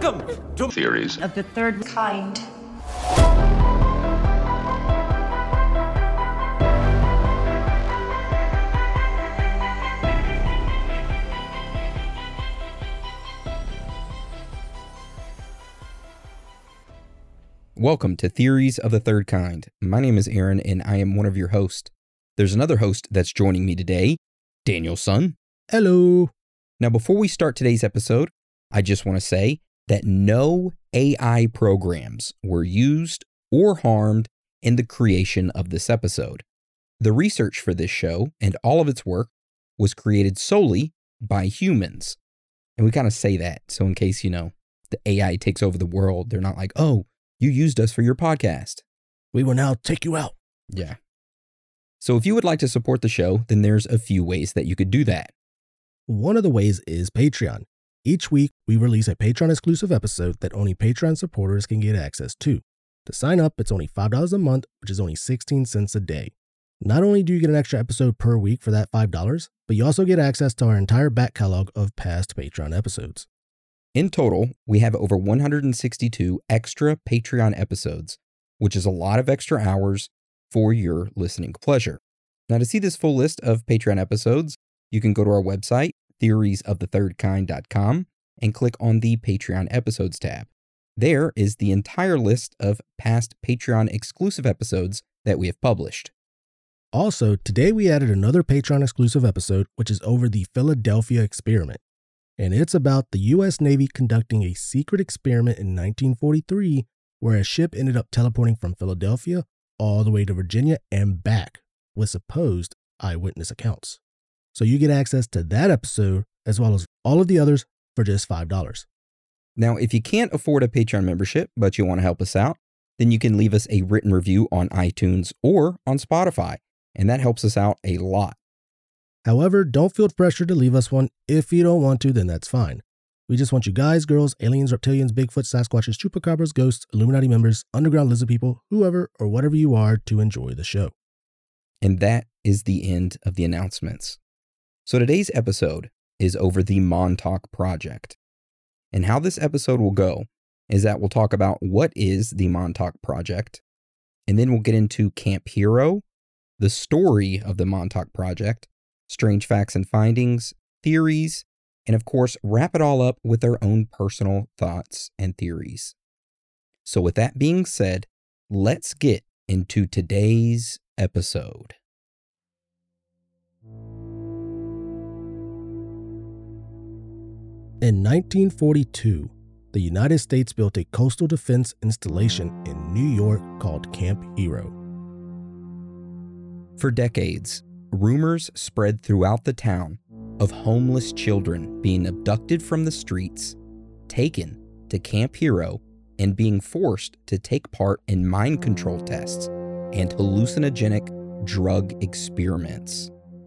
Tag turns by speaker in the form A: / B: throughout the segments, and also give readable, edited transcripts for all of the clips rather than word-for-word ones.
A: Welcome to
B: Theories
C: of the Third Kind.
D: Welcome to Theories of the Third Kind. My name is Aaron, and I am one of your hosts. There's another host that's joining me today, Daniel Sun.
E: Hello.
D: Now, before we start today's episode, I just want to say that no AI programs were used or harmed in the creation of this episode. The research for this show and all of its work was created solely by humans. And we kind of say that, so in case, the AI takes over the world, they're not like, oh, you used us for your podcast.
E: We will now take you out.
D: Yeah. So if you would like to support the show, then there's a few ways that you could do that.
E: One of the ways is Patreon. Each week, we release a Patreon-exclusive episode that only Patreon supporters can get access to. To sign up, it's only $5 a month, which is only 16 cents a day. Not only do you get an extra episode per week for that $5, but you also get access to our entire back catalog of past Patreon episodes.
D: In total, we have over 162 extra Patreon episodes, which is a lot of extra hours for your listening pleasure. Now, to see this full list of Patreon episodes, you can go to our website, theoriesofthethirdkind.com, and click on the Patreon episodes tab. There is the entire list of past Patreon exclusive episodes that we have published.
E: Also, today we added another Patreon exclusive episode, which is over the Philadelphia experiment. And it's about the U.S. Navy conducting a secret experiment in 1943 where a ship ended up teleporting from Philadelphia all the way to Virginia and back with supposed eyewitness accounts. So you get access to that episode as well as all of the others for just $5.
D: Now, if you can't afford a Patreon membership, but you want to help us out, then you can leave us a written review on iTunes or on Spotify, and that helps us out a lot.
E: However, don't feel pressured to leave us one. If you don't want to, then that's fine. We just want you guys, girls, aliens, reptilians, Bigfoot, Sasquatches, Chupacabras, ghosts, Illuminati members, underground lizard people, whoever or whatever you are to enjoy the show.
D: And that is the end of the announcements. So today's episode is over the Montauk Project. And how this episode will go is that we'll talk about what is the Montauk Project, and then we'll get into Camp Hero, the story of the Montauk Project, strange facts and findings, theories, and of course, wrap it all up with our own personal thoughts and theories. So with that being said, let's get into today's episode.
E: In 1942, the United States built a coastal defense installation in New York called Camp Hero.
D: For decades, rumors spread throughout the town of homeless children being abducted from the streets, taken to Camp Hero, and being forced to take part in mind control tests and hallucinogenic drug experiments.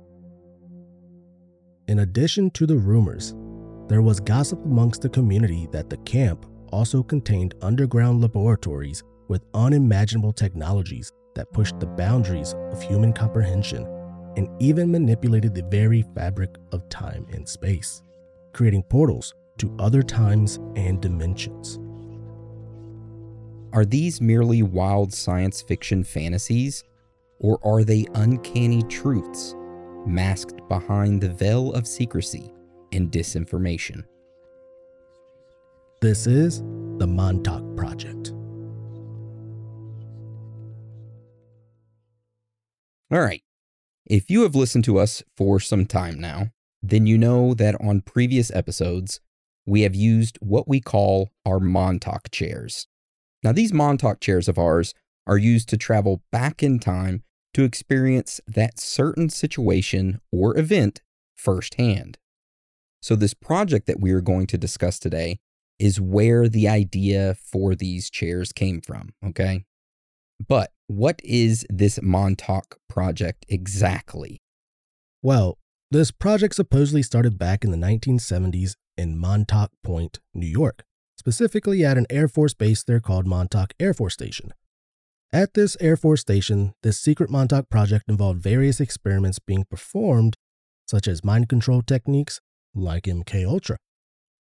E: In addition to the rumors, there was gossip amongst the community that the camp also contained underground laboratories with unimaginable technologies that pushed the boundaries of human comprehension and even manipulated the very fabric of time and space, creating portals to other times and dimensions.
D: Are these merely wild science fiction fantasies, or are they uncanny truths masked behind the veil of secrecy and disinformation?
E: This is the Montauk Project.
D: All right. If you have listened to us for some time now, then you know that on previous episodes, we have used what we call our Montauk chairs. Now, these Montauk chairs of ours are used to travel back in time to experience that certain situation or event firsthand. So this project that we are going to discuss today is where the idea for these chairs came from, okay? But what is this Montauk Project exactly?
E: Well, this project supposedly started back in the 1970s in Montauk Point, New York, specifically at an Air Force base there called Montauk Air Force Station. At this Air Force Station, this secret Montauk Project involved various experiments being performed, such as mind control techniques like MK Ultra.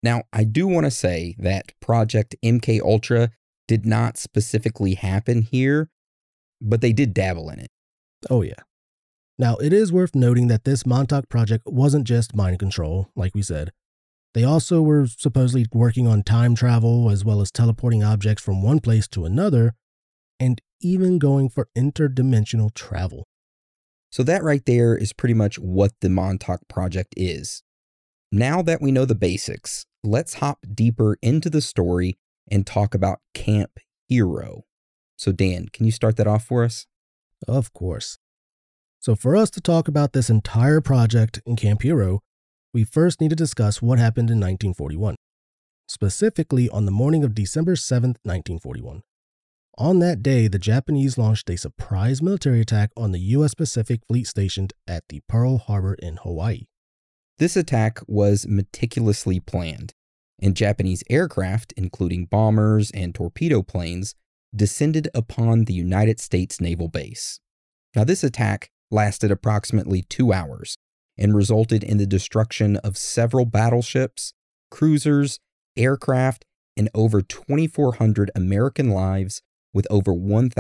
D: Now, I do want to say that Project MK Ultra did not specifically happen here, but they did dabble in it.
E: Oh, yeah. Now, it is worth noting that this Montauk project wasn't just mind control, like we said. They also were supposedly working on time travel, as well as teleporting objects from one place to another, and even going for interdimensional travel.
D: So that right there is pretty much what the Montauk Project is. Now that we know the basics, let's hop deeper into the story and talk about Camp Hero. So Dan, can you start that off for us?
E: Of course. So for us to talk about this entire project in Camp Hero, we first need to discuss what happened in 1941, specifically on the morning of December 7th, 1941. On that day, the Japanese launched a surprise military attack on the U.S. Pacific Fleet stationed at the Pearl Harbor in Hawaii.
D: This attack was meticulously planned, and Japanese aircraft, including bombers and torpedo planes, descended upon the United States Naval Base. Now, this attack lasted approximately 2 hours and resulted in the destruction of several battleships, cruisers, aircraft, and over 2,400 American lives, with over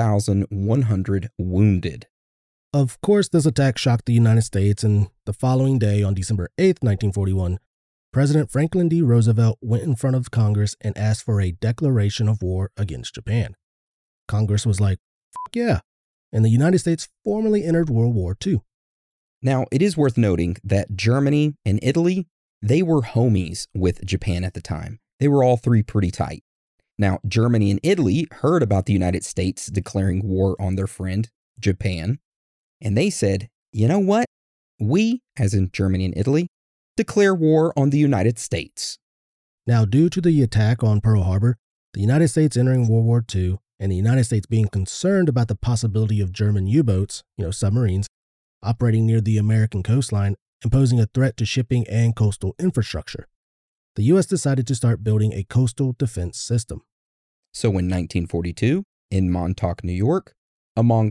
D: 1,100 wounded.
E: Of course, this attack shocked the United States, and the following day, on December 8th, 1941, President Franklin D. Roosevelt went in front of Congress and asked for a declaration of war against Japan. Congress was like, "Fuck yeah," and the United States formally entered World War II.
D: Now, it is worth noting that Germany and Italy, they were homies with Japan at the time. They were all three pretty tight. Now, Germany and Italy heard about the United States declaring war on their friend, Japan, and they said, you know what? We, as in Germany and Italy, declare war on the United States.
E: Now, due to the attack on Pearl Harbor, the United States entering World War II, and the United States being concerned about the possibility of German U-boats, submarines, operating near the American coastline and posing a threat to shipping and coastal infrastructure, the U.S. decided to start building a coastal defense system.
D: So in 1942, in Montauk, New York, among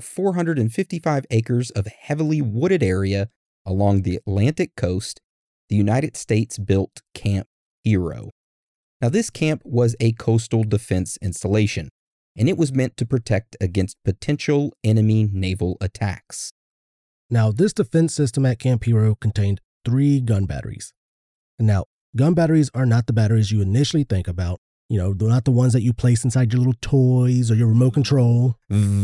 D: 455 acres of heavily wooded area along the Atlantic coast, the United States built Camp Hero. Now, this camp was a coastal defense installation, and it was meant to protect against potential enemy naval attacks.
E: Now, this defense system at Camp Hero contained 3 gun batteries. Now, gun batteries are not the batteries you initially think about. They're not the ones that you place inside your little toys or your remote control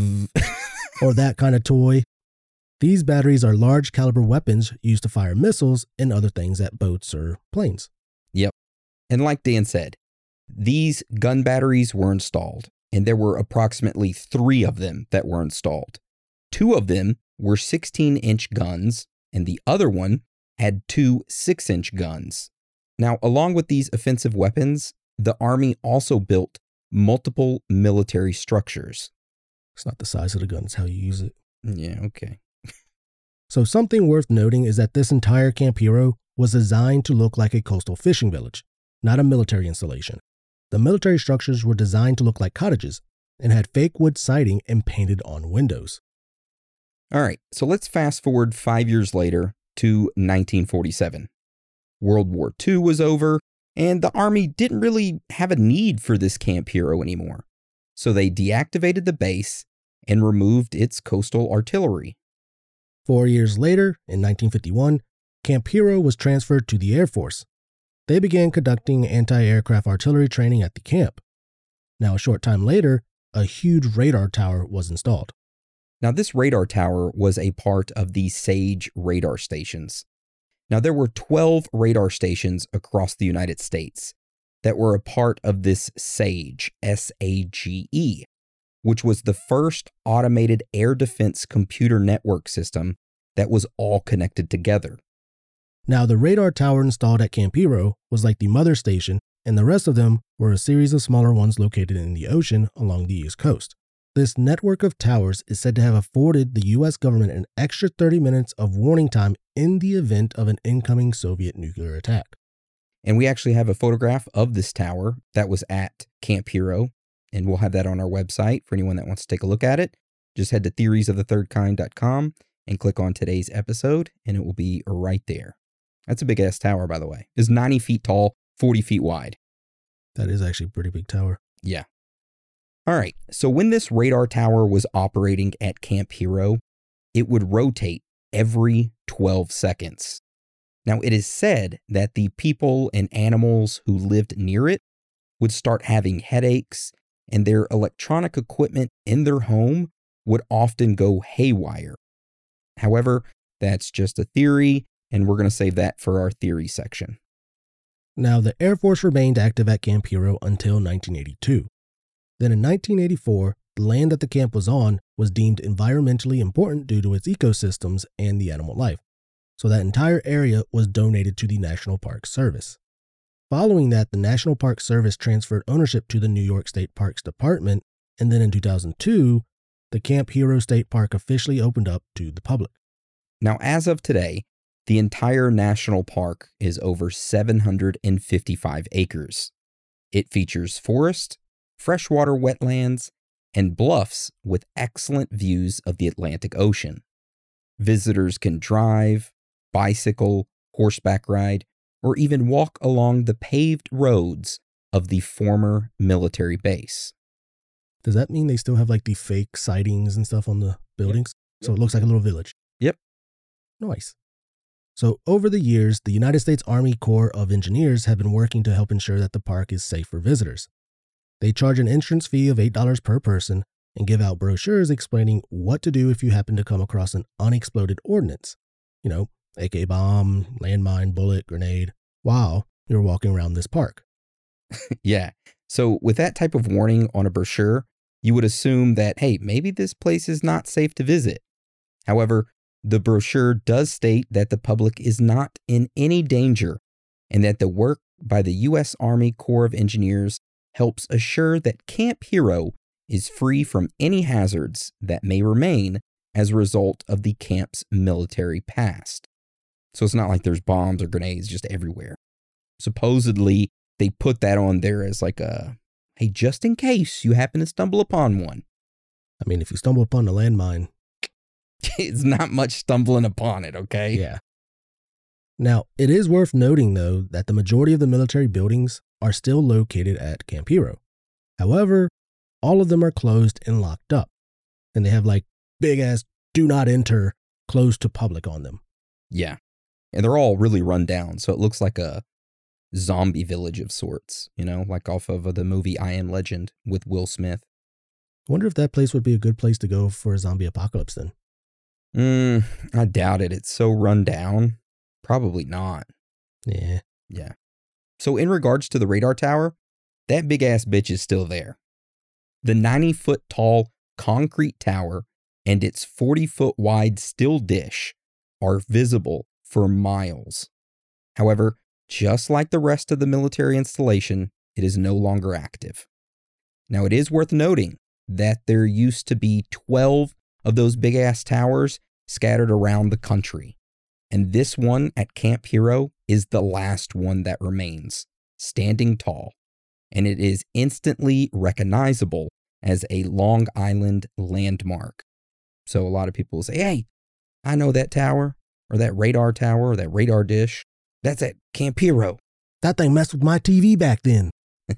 E: or that kind of toy. These batteries are large caliber weapons used to fire missiles and other things at boats or planes.
D: Yep. And like Dan said, these gun batteries were installed, and there were approximately 3 of them that were installed. 2 of them were 16-inch guns, and the other one had 2 6-inch guns. Now, along with these offensive weapons, the Army also built multiple military structures.
E: It's not the size of the gun, it's how you use it.
D: Yeah, okay.
E: So something worth noting is that this entire Camp Hero was designed to look like a coastal fishing village, not a military installation. The military structures were designed to look like cottages and had fake wood siding and painted on windows.
D: All right, so let's fast forward 5 years later to 1947. World War II was over, and the Army didn't really have a need for this Camp Hero anymore. So they deactivated the base and removed its coastal artillery.
E: 4 years later, in 1951, Camp Hero was transferred to the Air Force. They began conducting anti-aircraft artillery training at the camp. Now, a short time later, a huge radar tower was installed.
D: Now, this radar tower was a part of the SAGE radar stations. Now, there were 12 radar stations across the United States that were a part of this SAGE, S-A-G-E, which was the first automated air defense computer network system that was all connected together.
E: Now, the radar tower installed at Camp Hero was like the mother station, and the rest of them were a series of smaller ones located in the ocean along the East Coast. This network of towers is said to have afforded the U.S. government an extra 30 minutes of warning time in the event of an incoming Soviet nuclear attack.
D: And we actually have a photograph of this tower that was at Camp Hero, and we'll have that on our website for anyone that wants to take a look at it. Just head to theoriesofthethirdkind.com and click on today's episode, and it will be right there. That's a big-ass tower, by the way. It's 90 feet tall, 40 feet wide.
E: That is actually a pretty big tower.
D: Yeah. All right. So when this radar tower was operating at Camp Hero, it would rotate every 12 seconds. Now, it is said that the people and animals who lived near it would start having headaches, and their electronic equipment in their home would often go haywire. However, that's just a theory, and we're going to save that for our theory section.
E: Now, the Air Force remained active at Camp Hero until 1982. Then in 1984, the land that the camp was on was deemed environmentally important due to its ecosystems and the animal life. So that entire area was donated to the National Park Service. Following that, the National Park Service transferred ownership to the New York State Parks Department, and then in 2002, the Camp Hero State Park officially opened up to the public.
D: Now, as of today, the entire national park is over 755 acres. It features forest, freshwater wetlands, and bluffs with excellent views of the Atlantic Ocean. Visitors can drive, bicycle, horseback ride, or even walk along the paved roads of the former military base.
E: Does that mean they still have like the fake sightings and stuff on the buildings? Yep. So it looks like a little village.
D: Yep.
E: Nice. So over the years, the United States Army Corps of Engineers have been working to help ensure that the park is safe for visitors. They charge an entrance fee of $8 per person and give out brochures explaining what to do if you happen to come across an unexploded ordnance. You know, AK bomb, landmine, bullet, grenade, while you're walking around this park.
D: Yeah. So with that type of warning on a brochure, you would assume that, hey, maybe this place is not safe to visit. However, the brochure does state that the public is not in any danger and that the work by the U.S. Army Corps of Engineers helps assure that Camp Hero is free from any hazards that may remain as a result of the camp's military past. So it's not like there's bombs or grenades just everywhere. Supposedly, they put that on there as like hey, just in case you happen to stumble upon one.
E: I mean, if you stumble upon a landmine,
D: it's not much stumbling upon it, okay?
E: Yeah. Now, it is worth noting, though, that the majority of the military buildings are still located at Camp Hero. However, all of them are closed and locked up, and they have like big-ass do not enter closed to public on them.
D: Yeah. And they're all really run down, so it looks like a zombie village of sorts, you know, like off of the movie I Am Legend with Will Smith.
E: I wonder if that place would be a good place to go for a zombie apocalypse then.
D: I doubt it. It's so run down. Probably not.
E: Yeah.
D: Yeah. So in regards to the radar tower, that big ass bitch is still there. The 90-foot tall concrete tower and its 40-foot wide steel dish are visible for miles. However, just like the rest of the military installation, it is no longer active. Now, it is worth noting that there used to be 12 of those big-ass towers scattered around the country. And this one at Camp Hero is the last one that remains, standing tall. And it is instantly recognizable as a Long Island landmark. So a lot of people will say, hey, I know that tower, or that radar tower, or that radar dish. That's at Camp Hero.
E: That thing messed with my TV back then.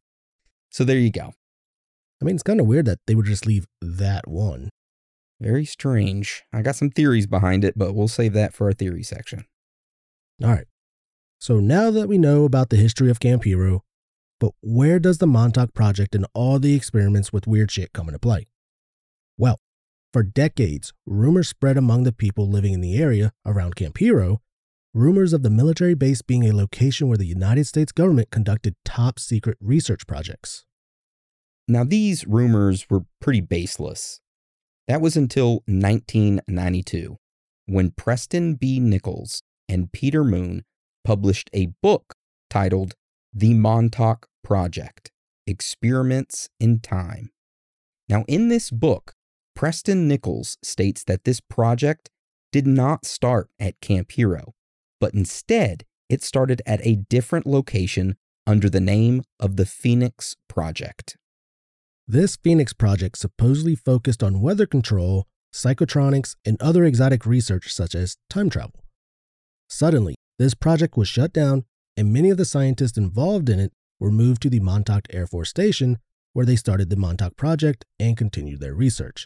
D: So there you go.
E: I mean, it's kind of weird that they would just leave that one.
D: Very strange. I got some theories behind it, but we'll save that for our theory section.
E: All right. So now that we know about the history of Camp Hero, but where does the Montauk Project and all the experiments with weird shit come into play? Well, for decades, rumors spread among the people living in the area around Camp Hero, rumors of the military base being a location where the United States government conducted top secret research projects.
D: Now, these rumors were pretty baseless. That was until 1992, when Preston B. Nichols and Peter Moon published a book titled The Montauk Project: Experiments in Time. Now, in this book, Preston Nichols states that this project did not start at Camp Hero, but instead it started at a different location under the name of the Phoenix Project.
E: This Phoenix Project supposedly focused on weather control, psychotronics, and other exotic research such as time travel. Suddenly, this project was shut down and many of the scientists involved in it were moved to the Montauk Air Force Station, where they started the Montauk Project and continued their research.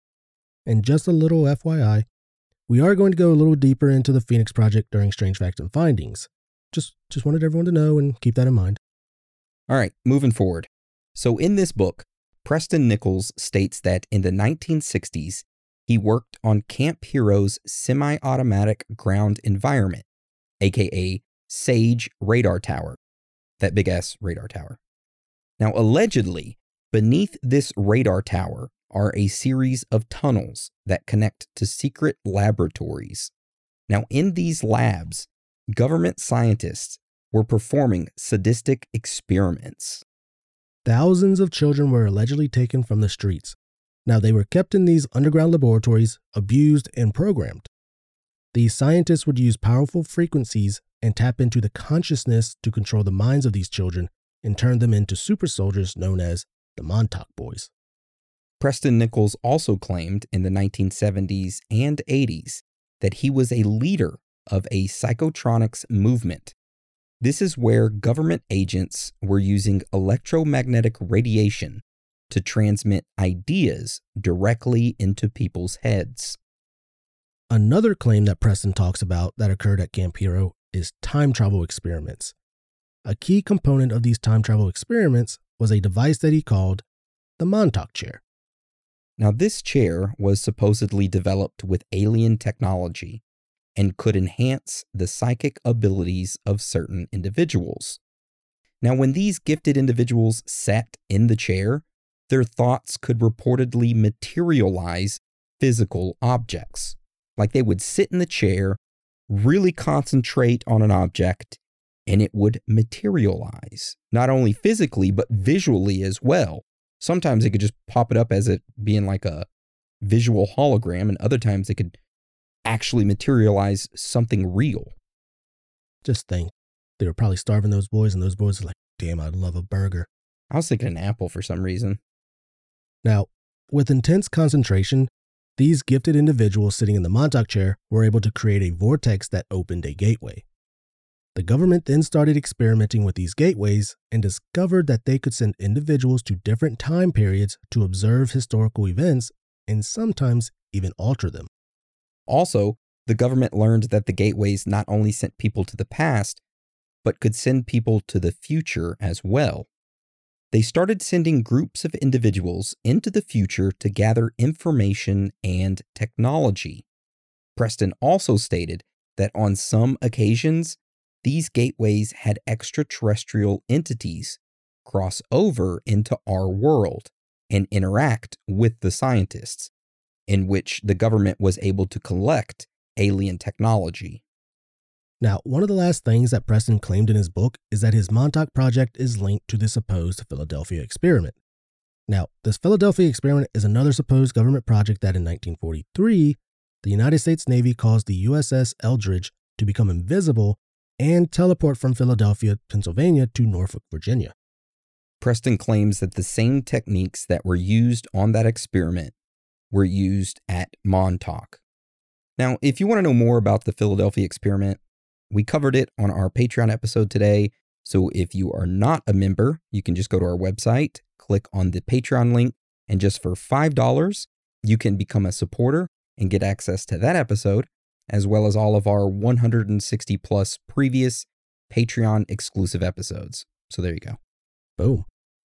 E: And just a little FYI, we are going to go a little deeper into the Phoenix Project during Strange Facts and Findings. Just wanted everyone to know and keep that in mind.
D: All right, moving forward. So in this book, Preston Nichols states that in the 1960s, he worked on Camp Hero's semi-automatic ground environment, aka SAGE radar tower, that big-ass radar tower. Now, allegedly, beneath this radar tower are a series of tunnels that connect to secret laboratories. Now, in these labs, government scientists were performing sadistic experiments.
E: Thousands of children were allegedly taken from the streets. Now, they were kept in these underground laboratories, abused and programmed. These scientists would use powerful frequencies and tap into the consciousness to control the minds of these children and turn them into super soldiers known as the Montauk Boys.
D: Preston Nichols also claimed in the 1970s and 80s that he was a leader of a psychotronics movement. This is where government agents were using electromagnetic radiation to transmit ideas directly into people's heads.
E: Another claim that Preston talks about that occurred at Camp Hero is time travel experiments. A key component of these time travel experiments was a device that he called the Montauk chair.
D: Now, this chair was supposedly developed with alien technology and could enhance the psychic abilities of certain individuals. Now, when these gifted individuals sat in the chair, their thoughts could reportedly materialize physical objects. Like they would sit in the chair, really concentrate on an object, and it would materialize, not only physically, but visually as well. Sometimes they could just pop it up as it being like a visual hologram, and other times they could actually materialize something real.
E: Just think, they were probably starving those boys, and those boys are like, damn, I'd love a burger.
D: I was thinking an apple for some reason.
E: Now, with intense concentration, these gifted individuals sitting in the Montauk chair were able to create a vortex that opened a gateway. The government then started experimenting with these gateways and discovered that they could send individuals to different time periods to observe historical events and sometimes even alter them.
D: Also, the government learned that the gateways not only sent people to the past, but could send people to the future as well. They started sending groups of individuals into the future to gather information and technology. Preston also stated that on some occasions, these gateways had extraterrestrial entities cross over into our world and interact with the scientists, in which the government was able to collect alien technology.
E: Now, one of the last things that Preston claimed in his book is that his Montauk Project is linked to the supposed Philadelphia experiment. Now, this Philadelphia experiment is another supposed government project that in 1943, the United States Navy caused the USS Eldridge to become invisible and teleport from Philadelphia, Pennsylvania to Norfolk, Virginia.
D: Preston claims that the same techniques that were used on that experiment were used at Montauk. Now, if you want to know more about the Philadelphia experiment, we covered it on our Patreon episode today. So if you are not a member, you can just go to our website, click on the Patreon link, and just for $5, you can become a supporter and get access to that episode, as well as all of our 160 plus previous Patreon exclusive episodes. So there you go.
E: Boom.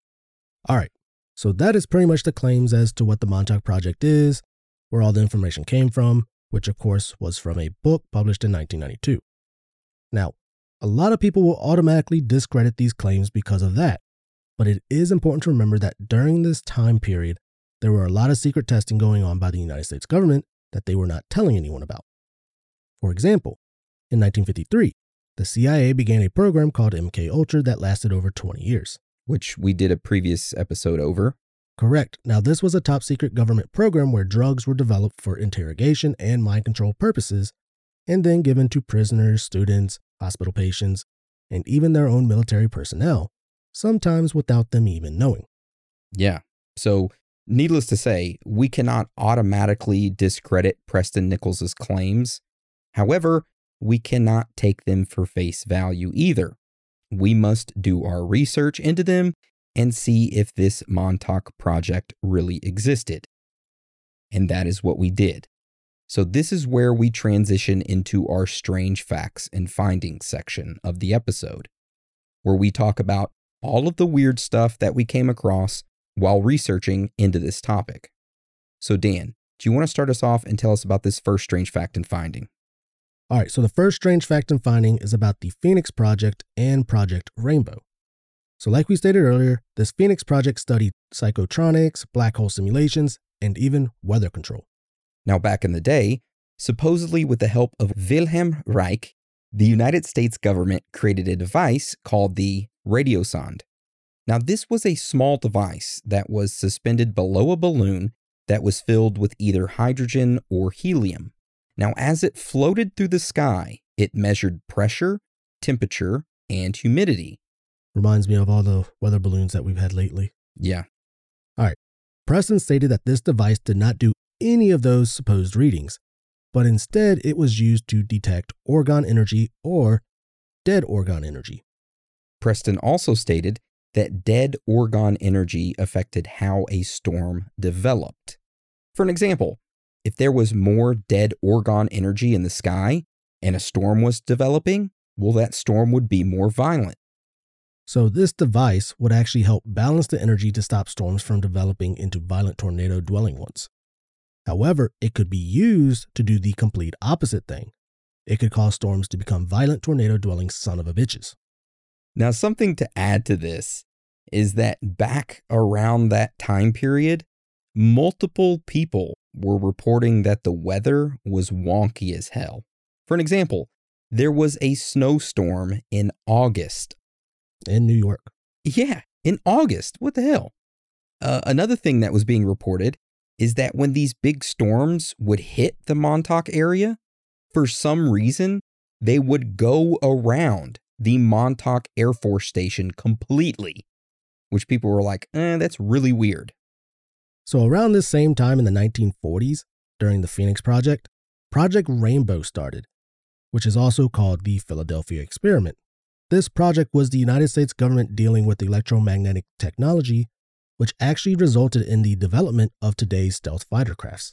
E: All right. So that is pretty much the claims as to what the Montauk Project is, where all the information came from, which of course was from a book published in 1992. Now, a lot of people will automatically discredit these claims because of that, but it is important to remember that during this time period, there were a lot of secret testing going on by the United States government that they were not telling anyone about. For example, in 1953, the CIA began a program called MK Ultra that lasted over 20 years.
D: Which we did a previous episode over.
E: Correct. Now, this was a top secret government program where drugs were developed for interrogation and mind control purposes, and then given to prisoners, students, hospital patients, and even their own military personnel, sometimes without them even knowing.
D: Yeah. So, needless to say, we cannot automatically discredit Preston Nichols' claims. However, we cannot take them for face value either. we must do our research into them and see if this Montauk project really existed. And that is what we did. So this is where we transition into our strange facts and findings section of the episode, where we talk about all of the weird stuff that we came across while researching into this topic. So Dan, do you want to start us off and tell us about this first strange fact and finding?
E: All right, so the first strange fact and finding is about the Phoenix Project and Project Rainbow. So like we stated earlier, this Phoenix Project studied psychotronics, black hole simulations, and even weather control.
D: Now, back in the day, supposedly with the help of Wilhelm Reich, the United States government created a device called the radiosonde. Now, this was a small device that was suspended below a balloon that was filled with either hydrogen or helium. Now, as it floated through the sky, it measured pressure, temperature, and humidity.
E: Reminds me of all the weather balloons that we've had lately.
D: Yeah.
E: All right. Preston stated that this device did not do any of those supposed readings, but instead it was used to detect orgone energy or dead orgone energy.
D: Preston also stated that dead orgone energy affected how a storm developed. For an example, if there was more dead orgone energy in the sky and a storm was developing, well, that storm would be more violent.
E: So this device would actually help balance the energy to stop storms from developing into violent tornado-dwelling ones. However, it could be used to do the complete opposite thing. It could cause storms to become violent tornado-dwelling son of a bitches.
D: Now, something to add to this is that back around that time period, multiple people were reporting that the weather was wonky as hell. For an example, there was a snowstorm in August.
E: In New York.
D: Yeah, in August. What the hell? Another thing that was being reported is that when these big storms would hit the Montauk area, for some reason, they would go around the Montauk Air Force Station completely, which people were like, that's really weird.
E: So around this same time in the 1940s, during the Phoenix Project, Project Rainbow started, which is also called the Philadelphia Experiment. This project was the United States government dealing with electromagnetic technology, which actually resulted in the development of today's stealth fighter crafts.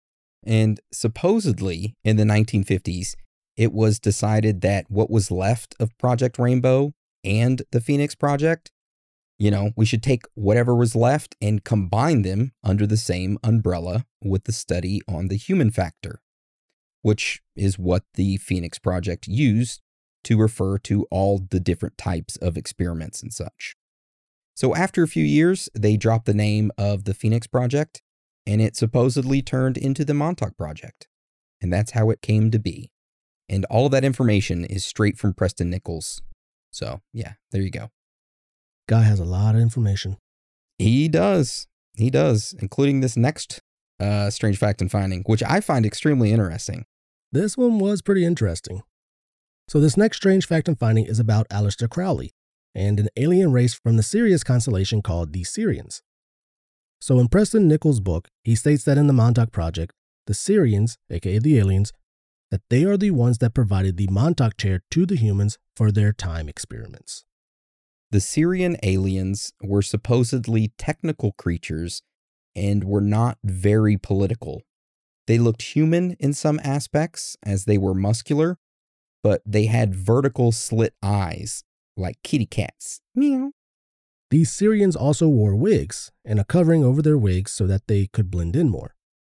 D: And supposedly, in the 1950s, it was decided that what was left of Project Rainbow and the Phoenix Project, we should take whatever was left and combine them under the same umbrella with the study on the human factor, which is what the Phoenix Project used to refer to all the different types of experiments and such. So after a few years, they dropped the name of the Phoenix Project, and it supposedly turned into the Montauk Project. And that's how it came to be. And all of that information is straight from Preston Nichols. So, yeah, there you go.
E: Guy has a lot of information.
D: He does, including this next strange fact and finding, which I find extremely interesting.
E: This one was pretty interesting. So this next strange fact and finding is about Aleister Crowley and an alien race from the Sirius constellation called the Sirians. So in Preston Nichols' book, he states that in the Montauk Project, the Sirians, aka the aliens, that they are the ones that provided the Montauk chair to the humans for their time experiments.
D: The Sirian aliens were supposedly technical creatures and were not very political. They looked human in some aspects as they were muscular, but they had vertical slit eyes like kitty cats. Meow.
E: These Sirians also wore wigs and a covering over their wigs so that they could blend in more.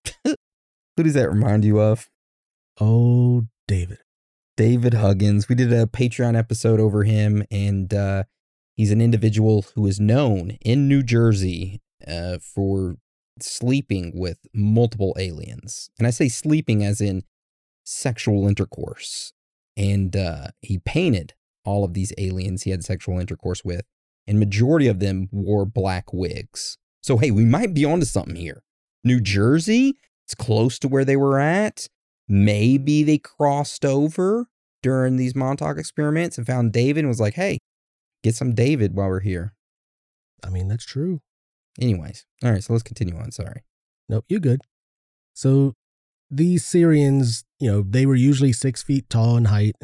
D: Who does that remind you of?
E: Oh, David.
D: David Huggins. We did a Patreon episode over him, and he's an individual who is known in New Jersey for sleeping with multiple aliens. And I say sleeping as in sexual intercourse. And he painted all of these aliens he had sexual intercourse with, and majority of them wore black wigs. So, hey, we might be onto something here. New Jersey, it's close to where they were at. Maybe they crossed over during these Montauk experiments and found David and was like, hey, get some David while we're here.
E: I mean, that's true.
D: Anyways, all right, so let's continue on. Sorry.
E: Nope, you're good. So these Sirians, they were usually 6 feet tall in height and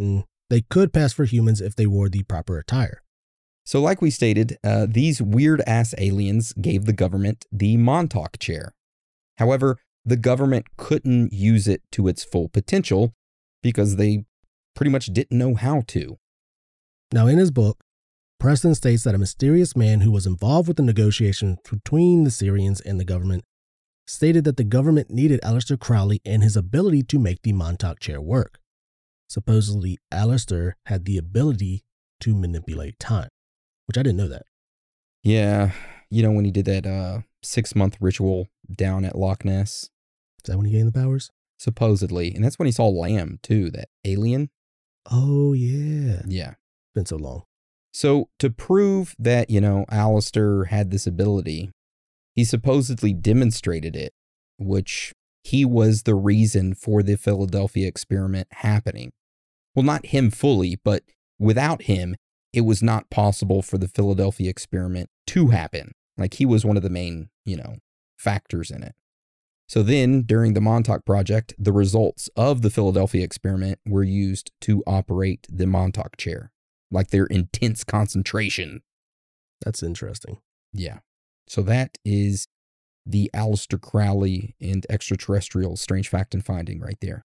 E: they could pass for humans if they wore the proper attire.
D: So like we stated, these weird-ass aliens gave the government the Montauk chair. However, the government couldn't use it to its full potential because they pretty much didn't know how to.
E: Now, in his book, Preston states that a mysterious man who was involved with the negotiations between the Sirians and the government stated that the government needed Aleister Crowley and his ability to make the Montauk chair work. Supposedly, Aleister had the ability to manipulate time, which I didn't know that.
D: Yeah, you know when he did that 6-month ritual down at Loch Ness?
E: Is that when he gained the powers?
D: Supposedly. And that's when he saw Lamb, too, that alien.
E: Oh, yeah.
D: Yeah.
E: Been so long.
D: So to prove that, Aleister had this ability, he supposedly demonstrated it, which he was the reason for the Philadelphia experiment happening. Well, not him fully, but without him, it was not possible for the Philadelphia experiment to happen. Like he was one of the main, factors in it. So then, during the Montauk Project, the results of the Philadelphia experiment were used to operate the Montauk chair, like their intense concentration.
E: That's interesting.
D: Yeah. So that is the Aleister Crowley and extraterrestrial strange fact and finding right there.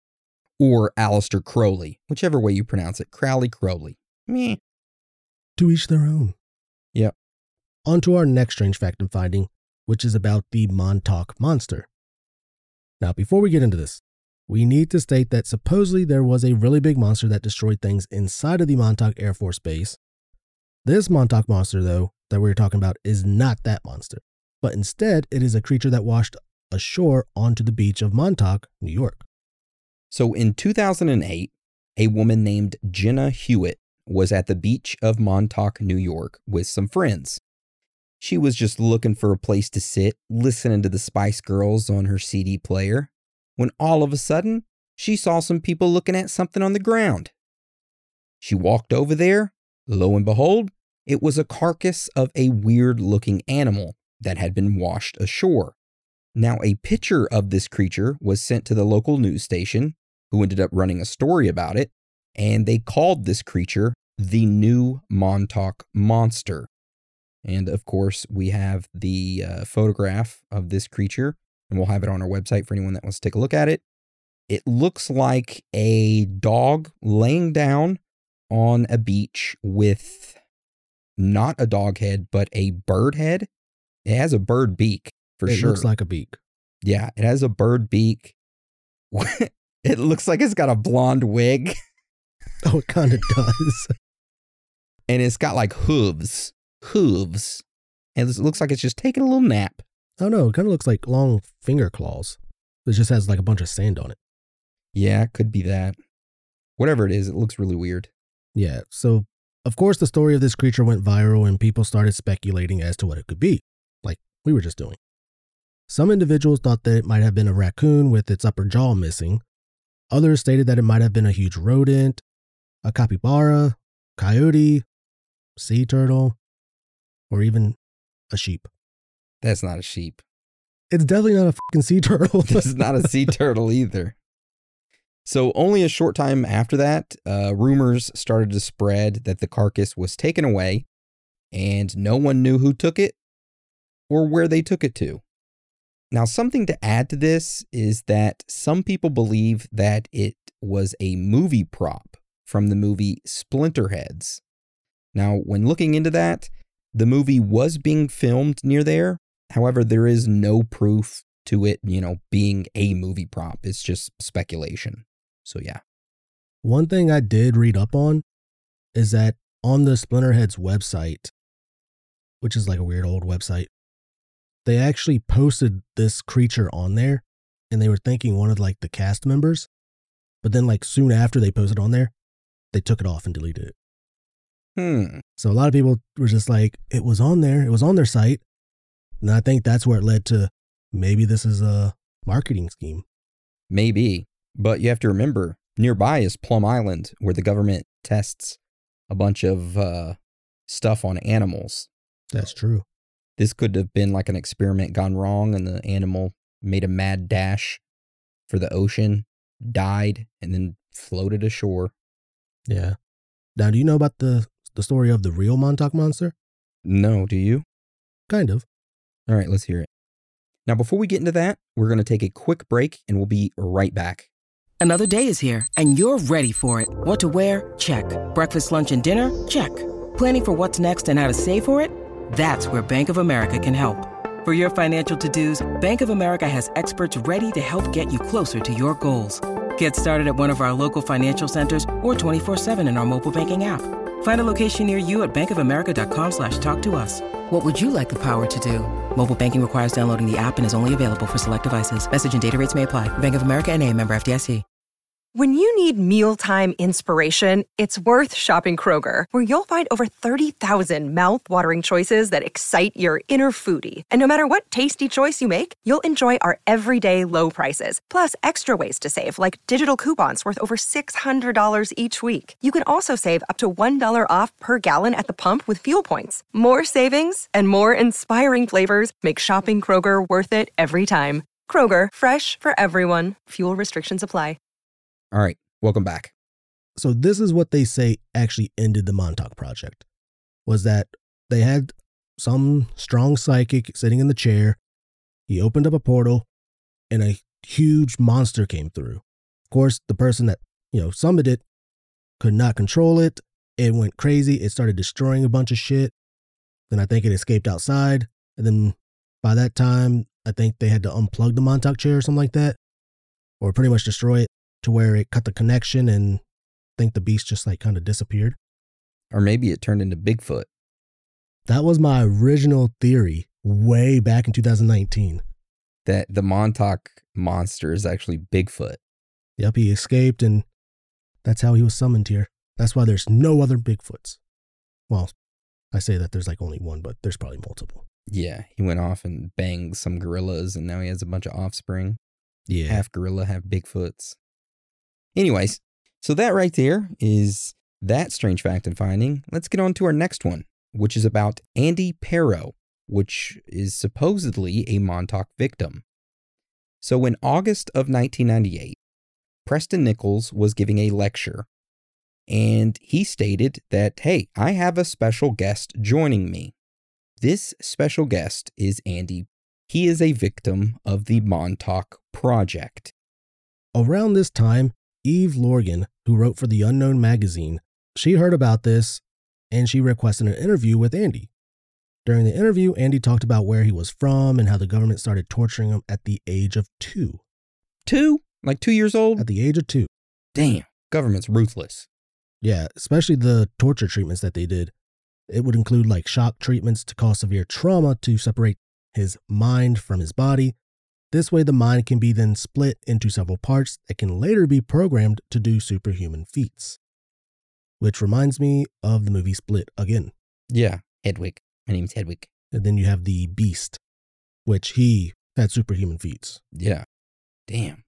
D: Or Aleister Crowley, whichever way you pronounce it. Crowley. Meh.
E: To each their own.
D: Yep.
E: On to our next strange fact and finding, which is about the Montauk Monster. Now, before we get into this, we need to state that supposedly there was a really big monster that destroyed things inside of the Montauk Air Force Base. This Montauk Monster, though, that we're talking about is not that monster, but instead it is a creature that washed ashore onto the beach of Montauk, New York.
D: So in 2008, a woman named Jenna Hewitt was at the beach of Montauk, New York with some friends. She was just looking for a place to sit, listening to the Spice Girls on her CD player, when all of a sudden, she saw some people looking at something on the ground. She walked over there. Lo and behold, it was a carcass of a weird-looking animal that had been washed ashore. Now, a picture of this creature was sent to the local news station, who ended up running a story about it, and they called this creature the New Montauk Monster. And of course, we have the photograph of this creature, and we'll have it on our website for anyone that wants to take a look at it. It looks like a dog laying down on a beach with not a dog head, but a bird head. It has a bird beak, for sure.
E: It looks like a beak.
D: Yeah, it has a bird beak. It looks like it's got a blonde wig.
E: Oh, it kind of does.
D: And it's got like hooves. And it looks like it's just taking a little nap.
E: Oh no, it kind of looks like long finger claws. It just has like a bunch of sand on it.
D: Yeah, it could be that. Whatever it is, it looks really weird.
E: Yeah, so of course the story of this creature went viral and people started speculating as to what it could be, like we were just doing. Some individuals thought that it might have been a raccoon with its upper jaw missing. Others stated that it might have been a huge rodent, a capybara, coyote, sea turtle, or even a sheep.
D: That's not a sheep.
E: It's definitely not a fucking sea turtle.
D: This is not a sea turtle either. So only a short time after that, rumors started to spread that the carcass was taken away and no one knew who took it or where they took it to. Now, something to add to this is that some people believe that it was a movie prop from the movie Splinterheads. Now, when looking into that, the movie was being filmed near there. However, there is no proof to it, being a movie prop. It's just speculation. So, yeah.
E: One thing I did read up on is that on the Splinterheads website, which is like a weird old website, they actually posted this creature on there and they were thanking one of like the cast members. But then like soon after they posted on there, they took it off and deleted it. So a lot of people were just like, it was on there. It was on their site. And I think that's where it led to maybe this is a marketing scheme.
D: Maybe. But you have to remember, nearby is Plum Island, where the government tests a bunch of stuff on animals.
E: That's true.
D: This could have been like an experiment gone wrong and the animal made a mad dash for the ocean, died, and then floated ashore.
E: Yeah. Now, do you know about the story of the real Montauk Monster?
D: No, do you?
E: Kind of.
D: All right, let's hear it. Now, before we get into that, we're going to take a quick break and we'll be right back.
A: Another day is here, and you're ready for it. What to wear? Check. Breakfast, lunch, and dinner? Check. Planning for what's next and how to save for it? That's where Bank of America can help. For your financial to-dos, Bank of America has experts ready to help get you closer to your goals. Get started at one of our local financial centers or 24/7 in our mobile banking app. Find a location near you at bankofamerica.com/talktous. What would you like the power to do? Mobile banking requires downloading the app and is only available for select devices. Message and data rates may apply. Bank of America N.A., member FDIC.
B: When you need mealtime inspiration, it's worth shopping Kroger, where you'll find over 30,000 mouth-watering choices that excite your inner foodie. And no matter what tasty choice you make, you'll enjoy our everyday low prices, plus extra ways to save, like digital coupons worth over $600 each week. You can also save up to $1 off per gallon at the pump with fuel points. More savings and more inspiring flavors make shopping Kroger worth it every time. Kroger, fresh for everyone. Fuel restrictions apply.
D: All right, welcome back.
E: So this is what they say actually ended the Montauk Project, was that they had some strong psychic sitting in the chair. He opened up a portal and a huge monster came through. Of course, the person that, summoned it could not control it. It went crazy. It started destroying a bunch of shit. Then I think it escaped outside. And then by that time, I think they had to unplug the Montauk chair or something like that, or pretty much destroy it, to where it cut the connection, and I think the beast just kind of disappeared.
D: Or maybe it turned into Bigfoot.
E: That was my original theory way back in 2019.
D: That the Montauk monster is actually Bigfoot.
E: Yep, he escaped, and that's how he was summoned here. That's why there's no other Bigfoots. Well, I say that there's only one, but there's probably multiple.
D: Yeah, he went off and banged some gorillas, and now he has a bunch of offspring.
E: Yeah.
D: Half gorilla, half Bigfoots. Anyways, so that right there is that strange fact and finding. Let's get on to our next one, which is about Andy Pero, which is supposedly a Montauk victim. So in August of 1998, Preston Nichols was giving a lecture, and he stated that, hey, I have a special guest joining me. This special guest is Andy. He is a victim of the Montauk Project.
E: Around this time, Eve Lorgan, who wrote for The Unknown magazine, she heard about this and she requested an interview with Andy. During the interview, Andy talked about where he was from and how the government started torturing him at the age of 2.
D: 2? Like 2 years old?
E: At the age of 2.
D: Damn, government's ruthless.
E: Yeah, especially the torture treatments that they did. It would include shock treatments to cause severe trauma to separate his mind from his body. This way, the mind can be then split into several parts that can later be programmed to do superhuman feats. Which reminds me of the movie Split again.
D: Yeah, Hedwig. My name's Hedwig.
E: And then you have the Beast, which he had superhuman feats.
D: Yeah. Damn.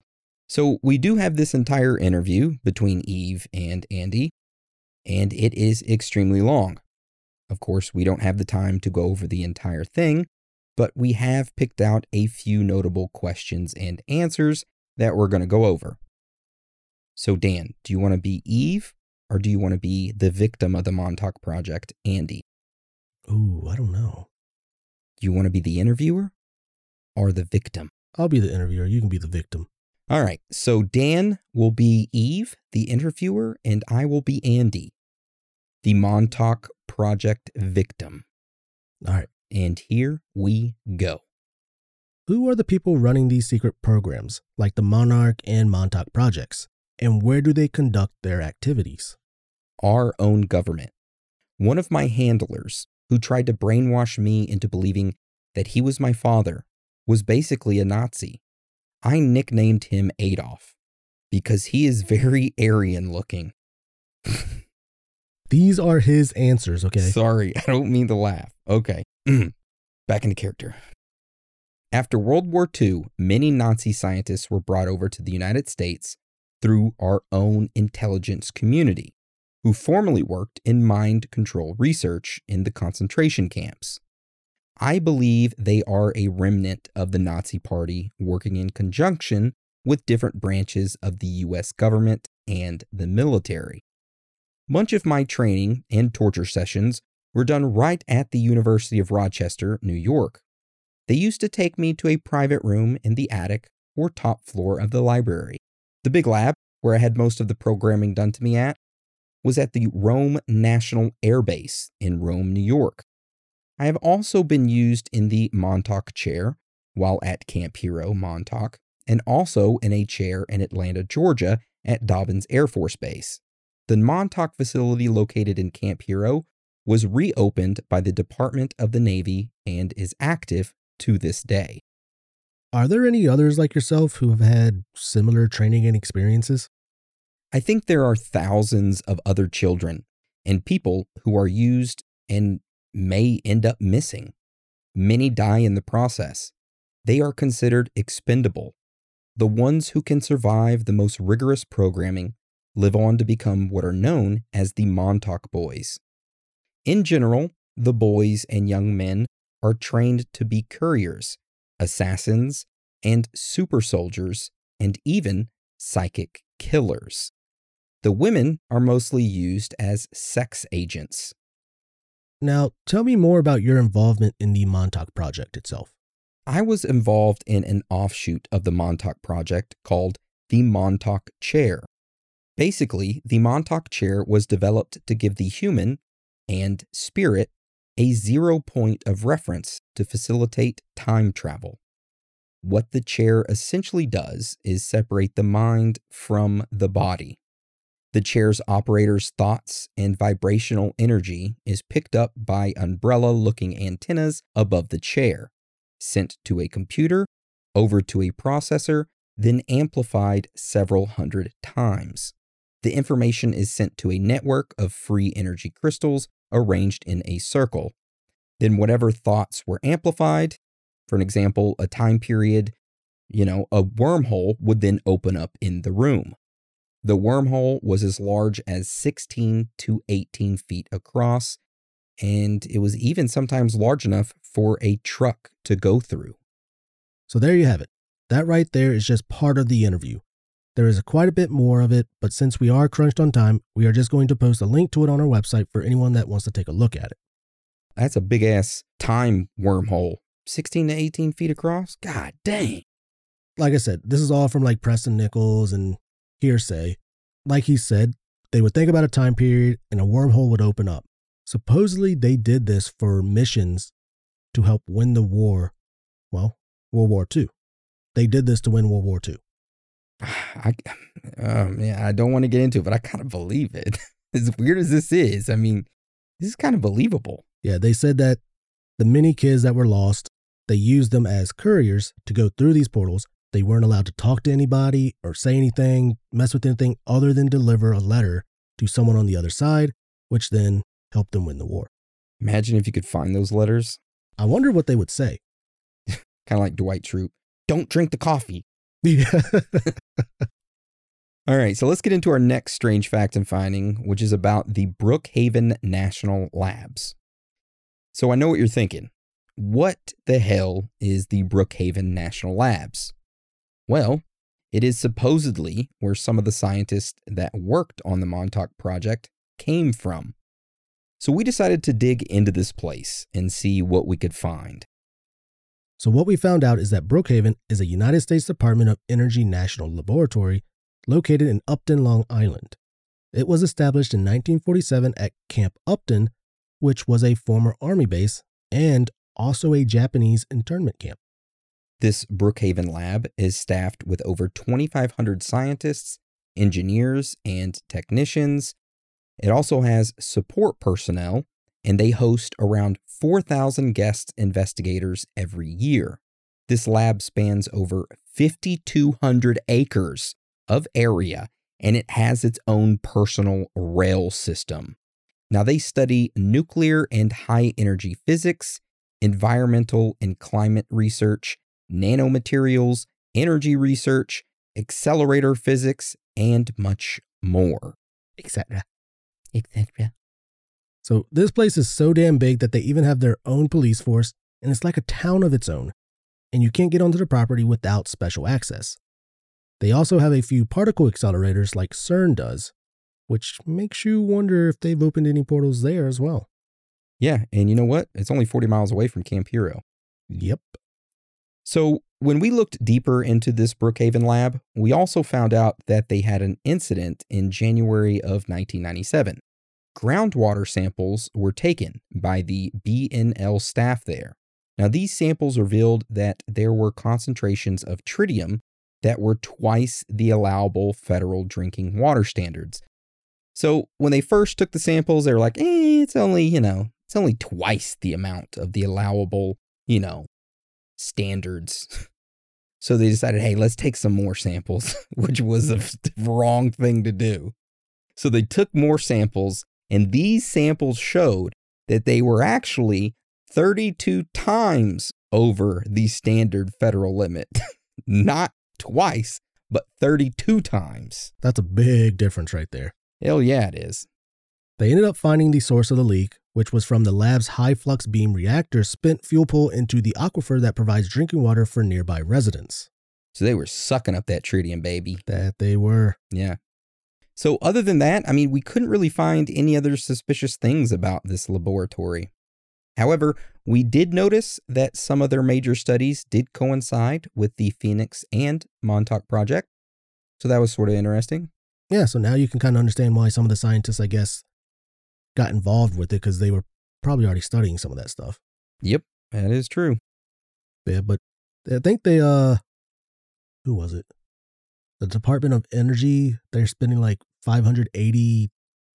D: So we do have this entire interview between Eve and Andy, and it is extremely long. Of course, we don't have the time to go over the entire thing, but we have picked out a few notable questions and answers that we're going to go over. So Dan, do you want to be Eve, or do you want to be the victim of the Montauk Project, Andy?
E: Ooh, I don't know.
D: Do you want to be the interviewer or the victim?
E: I'll be the interviewer. You can be the victim.
D: All right, so Dan will be Eve, the interviewer, and I will be Andy, the Montauk Project victim.
E: All right.
D: And here we go.
E: Who are the people running these secret programs, like the Monarch and Montauk projects, and where do they conduct their activities?
D: Our own government. One of my handlers, who tried to brainwash me into believing that he was my father, was basically a Nazi. I nicknamed him Adolf because he is very Aryan looking.
E: These are his answers, okay?
D: Sorry, I don't mean to laugh. Okay, back into character. After World War II, many Nazi scientists were brought over to the United States through our own intelligence community, who formerly worked in mind control research in the concentration camps. I believe they are a remnant of the Nazi Party working in conjunction with different branches of the U.S. government and the military. Much of my training and torture sessions were done right at the University of Rochester, New York. They used to take me to a private room in the attic or top floor of the library. The big lab, where I had most of the programming done to me at, was at the Rome National Air Base in Rome, New York. I have also been used in the Montauk chair while at Camp Hero, Montauk, and also in a chair in Atlanta, Georgia at Dobbins Air Force Base. The Montauk facility located in Camp Hero was reopened by the Department of the Navy and is active to this day.
E: Are there any others like yourself who have had similar training and experiences?
D: I think there are thousands of other children and people who are used and may end up missing. Many die in the process. They are considered expendable. The ones who can survive the most rigorous programming live on to become what are known as the Montauk Boys. In general, the boys and young men are trained to be couriers, assassins, and super soldiers, and even psychic killers. The women are mostly used as sex agents.
E: Now, tell me more about your involvement in the Montauk Project itself.
D: I was involved in an offshoot of the Montauk Project called the Montauk Chair. Basically, the Montauk Chair was developed to give the human and spirit a 0 point of reference to facilitate time travel. What the chair essentially does is separate the mind from the body. The chair's operator's thoughts and vibrational energy is picked up by umbrella-looking antennas above the chair, sent to a computer, over to a processor, then amplified several hundred times. The information is sent to a network of free energy crystals arranged in a circle. Then whatever thoughts were amplified, for an example, a time period, a wormhole would then open up in the room. The wormhole was as large as 16 to 18 feet across, and it was even sometimes large enough for a truck to go through.
E: So there you have it. That right there is just part of the interview. There is quite a bit more of it, but since we are crunched on time, we are just going to post a link to it on our website for anyone that wants to take a look at it.
D: That's a big-ass time wormhole. 16 to 18 feet across? God dang.
E: Like I said, this is all from like Preston Nichols and hearsay. Like he said, they would think about a time period and a wormhole would open up. Supposedly, they did this for missions to help win the war. Well, World War II. They did this to win World War II.
D: I don't want to get into it, but I kind of believe it. As weird as this is, this is kind of believable.
E: Yeah, they said that the many kids that were lost, they used them as couriers to go through these portals. They weren't allowed to talk to anybody or say anything, mess with anything other than deliver a letter to someone on the other side, which then helped them win the war.
D: Imagine if you could find those letters.
E: I wonder what they would say.
D: Kind of like Dwight Schrute. Don't drink the coffee.
E: Yeah.
D: All right, so let's get into our next strange fact and finding, which is about the Brookhaven National Labs. So I know what you're thinking. What the hell is the Brookhaven National Labs? Well, it is supposedly where some of the scientists that worked on the Montauk Project came from. So we decided to dig into this place and see what we could find.
E: So what we found out is that Brookhaven is a United States Department of Energy National Laboratory located in Upton, Long Island. It was established in 1947 at Camp Upton, which was a former Army base and also a Japanese internment camp.
D: This Brookhaven lab is staffed with over 2,500 scientists, engineers, and technicians. It also has support personnel, and they host around 4,000 guest investigators every year. This lab spans over 5,200 acres of area, and it has its own personal rail system. Now, they study nuclear and high-energy physics, environmental and climate research, nanomaterials, energy research, accelerator physics, and much more.
E: Etc. So this place is so damn big that they even have their own police force, and it's like a town of its own, and you can't get onto the property without special access. They also have a few particle accelerators like CERN does, which makes you wonder if they've opened any portals there as well.
D: Yeah, and you know what? It's only 40 miles away from Camp Hero.
E: Yep.
D: So when we looked deeper into this Brookhaven lab, we also found out that they had an incident in January of 1997. Groundwater samples were taken by the BNL staff there. Now, these samples revealed that there were concentrations of tritium that were twice the allowable federal drinking water standards. So when they first took the samples, they were like, it's only twice the amount of the allowable, standards. So they decided, hey, let's take some more samples, which was the wrong thing to do. So they took more samples, and these samples showed that they were actually 32 times over the standard federal limit. Not twice, but 32 times.
E: That's a big difference right there.
D: Hell yeah, it is.
E: They ended up finding the source of the leak, which was from the lab's high-flux beam reactor's spent fuel pool into the aquifer that provides drinking water for nearby residents.
D: So they were sucking up that tritium, baby.
E: That they were.
D: Yeah. So other than that, we couldn't really find any other suspicious things about this laboratory. However, we did notice that some of their major studies did coincide with the Phoenix and Montauk project. So that was sort of interesting.
E: Yeah, so now you can kind of understand why some of the scientists, I guess, got involved with it, because they were probably already studying some of that stuff.
D: Yep, that is true.
E: Yeah, but I think they, who was it? The Department of Energy, they're spending like $580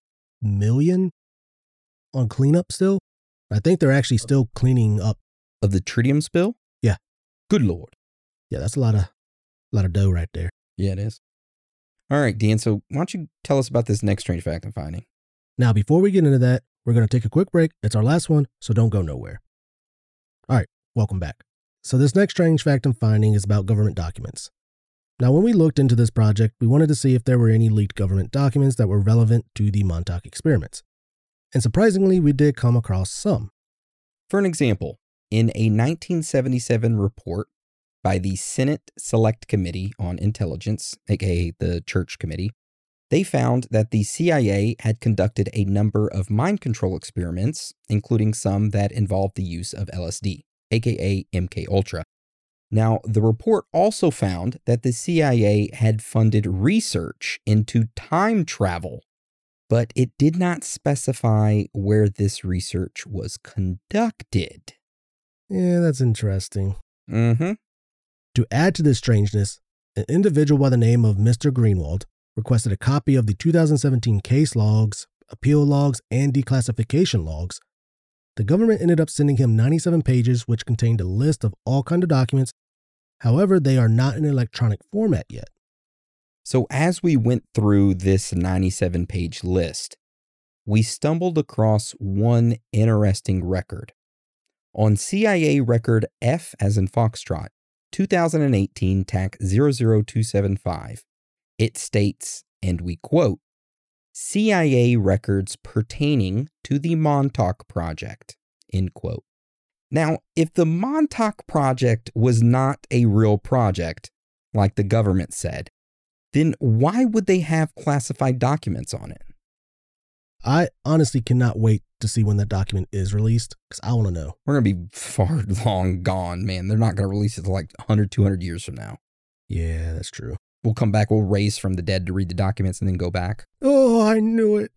E: million on cleanup still. I think they're actually still cleaning up.
D: Of the tritium spill?
E: Yeah.
D: Good Lord.
E: Yeah, that's a lot of dough right there.
D: Yeah, it is. All right, Dan, so why don't you tell us about this next strange fact I'm finding?
E: Now, before we get into that, we're going to take a quick break. It's our last one, so don't go nowhere. All right, welcome back. So this next strange fact I'm finding is about government documents. Now, when we looked into this project, we wanted to see if there were any leaked government documents that were relevant to the Montauk experiments. And surprisingly, we did come across some.
D: For an example, in a 1977 report by the Senate Select Committee on Intelligence, aka the Church Committee, they found that the CIA had conducted a number of mind control experiments, including some that involved the use of LSD, aka MKUltra. Now, the report also found that the CIA had funded research into time travel, but it did not specify where this research was conducted.
E: Yeah, that's interesting.
D: Mm-hmm.
E: To add to this strangeness, an individual by the name of Mr. Greenwald requested a copy of the 2017 case logs, appeal logs, and declassification logs. The government ended up sending him 97 pages, which contained a list of all kinds of documents. However, they are not in electronic format yet.
D: So as we went through this 97-page list, we stumbled across one interesting record. On CIA record F as in Foxtrot, 2018 TAC 00275, it states, and we quote, CIA records pertaining to the Montauk Project, end quote. Now, if the Montauk Project was not a real project, like the government said, then why would they have classified documents on it?
E: I honestly cannot wait to see when that document is released, because I want to know.
D: We're going to be far long gone, man. They're not going to release it till like 100, 200 years from now.
E: Yeah, that's true.
D: We'll come back, we'll raise from the dead to read the documents and then go back.
E: Oh, I knew it.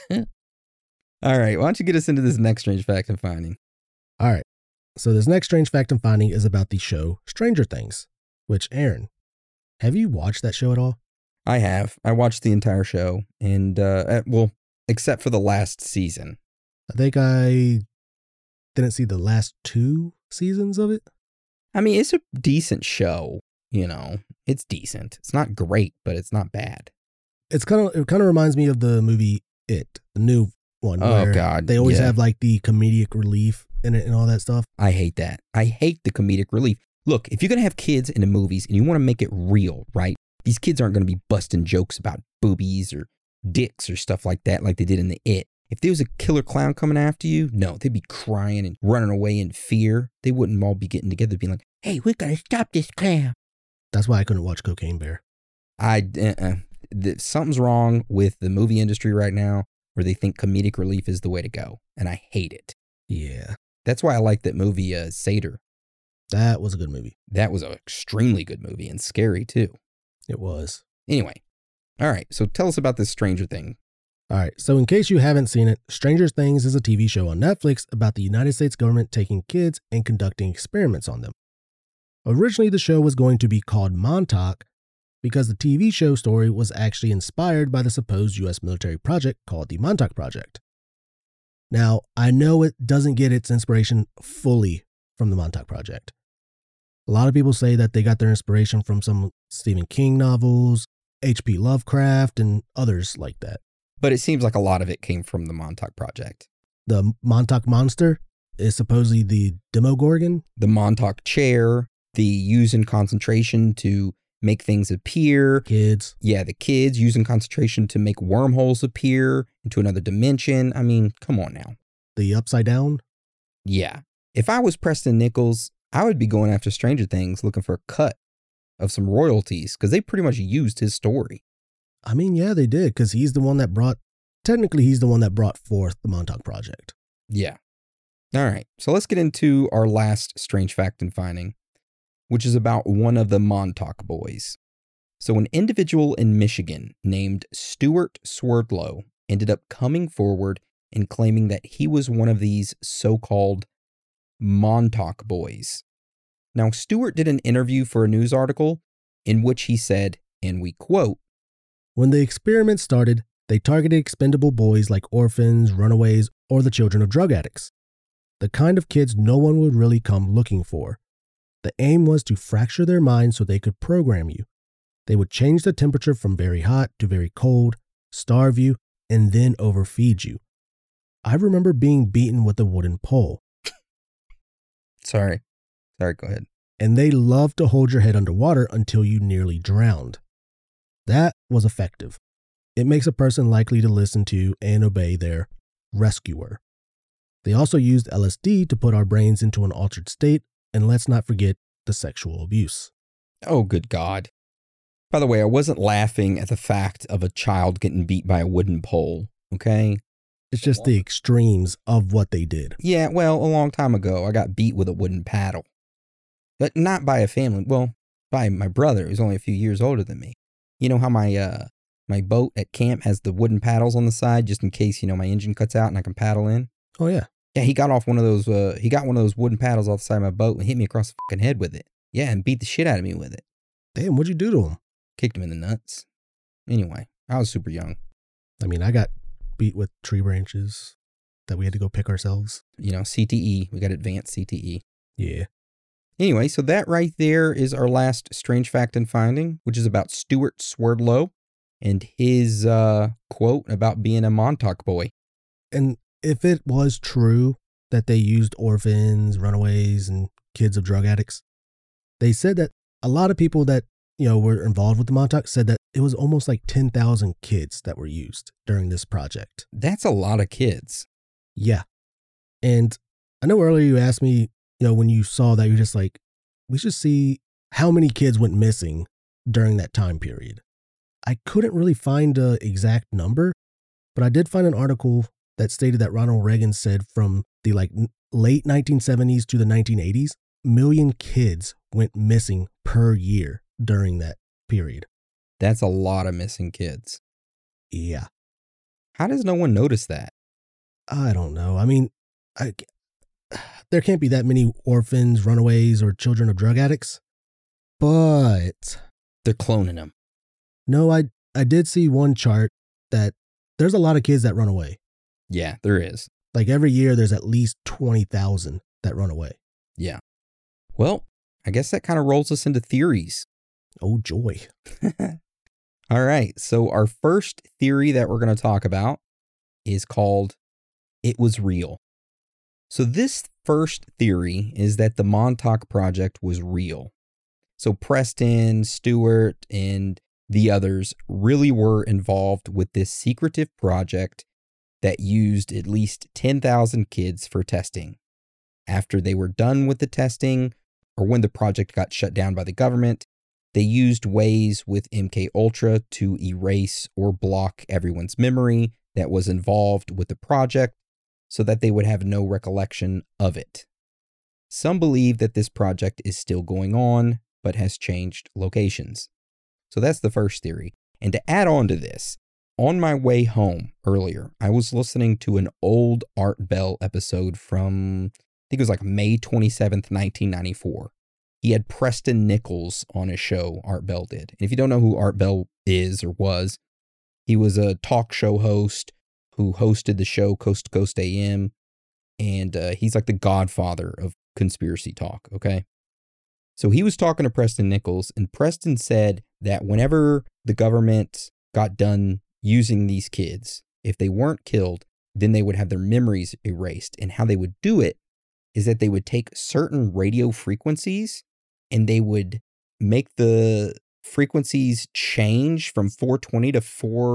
D: All right, why don't you get us into this next strange fact I'm finding?
E: All right, so this next strange fact I'm finding is about the show Stranger Things, which, Aaron, have you watched that show at all?
D: I have. I watched the entire show, and, except for the last season.
E: I think I didn't see the last 2 seasons of it.
D: I mean, it's a decent show, It's decent. It's not great, but it's not bad.
E: It kind of reminds me of the movie It, the new one.
D: Oh, God.
E: They always have like the comedic relief in it and all that stuff.
D: I hate that. I hate the comedic relief. Look, if you're going to have kids in the movies and you want to make it real, right? These kids aren't going to be busting jokes about boobies or dicks or stuff like that like they did in the It. If there was a killer clown coming after you, no, they'd be crying and running away in fear. They wouldn't all be getting together being like, hey, we got to stop this clown.
E: That's why I couldn't watch Cocaine Bear.
D: something's wrong with the movie industry right now where they think comedic relief is the way to go. And I hate it.
E: Yeah.
D: That's why I like that movie, Seder.
E: That was a good movie.
D: That was an extremely good movie and scary too.
E: It was.
D: Anyway. All right. So tell us about this Stranger Thing.
E: All right. So in case you haven't seen it, Stranger Things is a TV show on Netflix about the United States government taking kids and conducting experiments on them. Originally, the show was going to be called Montauk because the TV show story was actually inspired by the supposed U.S. military project called the Montauk Project. Now, I know it doesn't get its inspiration fully from the Montauk Project. A lot of people say that they got their inspiration from some Stephen King novels, H.P. Lovecraft, and others like that.
D: But it seems like a lot of it came from the Montauk Project.
E: The Montauk Monster is supposedly the Demogorgon.
D: The Montauk Chair, the using concentration to make things appear.
E: Kids.
D: Yeah, the kids using concentration to make wormholes appear into another dimension. I mean, come on now.
E: The Upside Down.
D: Yeah. If I was Preston Nichols, I would be going after Stranger Things looking for a cut of some royalties because they pretty much used his story.
E: I mean, yeah, they did because he's the one that brought forth the Montauk Project.
D: Yeah. All right. So let's get into our last strange fact and finding, which is about one of the Montauk boys. So an individual in Michigan named Stuart Swerdlow ended up coming forward and claiming that he was one of these so-called Montauk boys. Now, Stuart did an interview for a news article in which he said, and we quote,
E: "When the experiment started, they targeted expendable boys like orphans, runaways, or the children of drug addicts. The kind of kids no one would really come looking for. The aim was to fracture their minds so they could program you. They would change the temperature from very hot to very cold, starve you, and then overfeed you. I remember being beaten with a wooden pole."
D: Sorry, go ahead.
E: "And they loved to hold your head underwater until you nearly drowned. That was effective. It makes a person likely to listen to and obey their rescuer. They also used LSD to put our brains into an altered state, and let's not forget the sexual abuse."
D: Oh, good God. By the way, I wasn't laughing at the fact of a child getting beat by a wooden pole, okay?
E: It's just the extremes of what they did.
D: Yeah, well, a long time ago, I got beat with a wooden paddle. But not by a family, well, by my brother, who's only a few years older than me. You know how my boat at camp has the wooden paddles on the side just in case, my engine cuts out and I can paddle in?
E: Oh, yeah.
D: Yeah, he got one of those wooden paddles off the side of my boat and hit me across the fucking head with it. Yeah, and beat the shit out of me with it.
E: Damn, what'd you do to him?
D: Kicked him in the nuts. Anyway, I was super young.
E: I mean, I got beat with tree branches that we had to go pick ourselves.
D: CTE. We got advanced CTE.
E: Yeah.
D: Anyway, so that right there is our last strange fact and finding, which is about Stuart Swerdlow and his quote about being a Montauk boy.
E: And if it was true that they used orphans, runaways, and kids of drug addicts, they said that a lot of people that, were involved with the Montauk said that it was almost like 10,000 kids that were used during this project.
D: That's a lot of kids.
E: Yeah. And I know earlier you asked me, when you saw that, you're just like, we should see how many kids went missing during that time period. I couldn't really find an exact number, but I did find an article that stated that Ronald Reagan said from the late 1970s to the 1980s, million kids went missing per year during that period.
D: That's a lot of missing kids.
E: Yeah.
D: How does no one notice that?
E: I don't know. I mean, there can't be that many orphans, runaways, or children of drug addicts, but
D: they're cloning them.
E: No, I did see one chart that there's a lot of kids that run away.
D: Yeah, there is.
E: Like every year, there's at least 20,000 that run away.
D: Yeah. Well, I guess that kind of rolls us into theories.
E: Oh, joy.
D: All right. So our first theory that we're going to talk about is called It Was Real. So this first theory is that the Montauk Project was real. So Preston, Stuart, and the others really were involved with this secretive project that used at least 10,000 kids for testing. After they were done with the testing, or when the project got shut down by the government, They used ways with MK Ultra to erase or block everyone's memory that was involved with the project so that they would have no recollection of it. Some believe that this project is still going on, but has changed locations. So that's the first theory. And to add on to this, on my way home earlier, I was listening to an old Art Bell episode from, I think it was like May 27th, 1994. He had Preston Nichols on his show, Art Bell did. And if you don't know who Art Bell is or was, he was a talk show host who hosted the show Coast to Coast AM. And he's like the godfather of conspiracy talk, okay? So he was talking to Preston Nichols, and Preston said that whenever the government got done using these kids, if they weren't killed, then they would have their memories erased. And how they would do it is that they would take certain radio frequencies and they would make the frequencies change from 420 to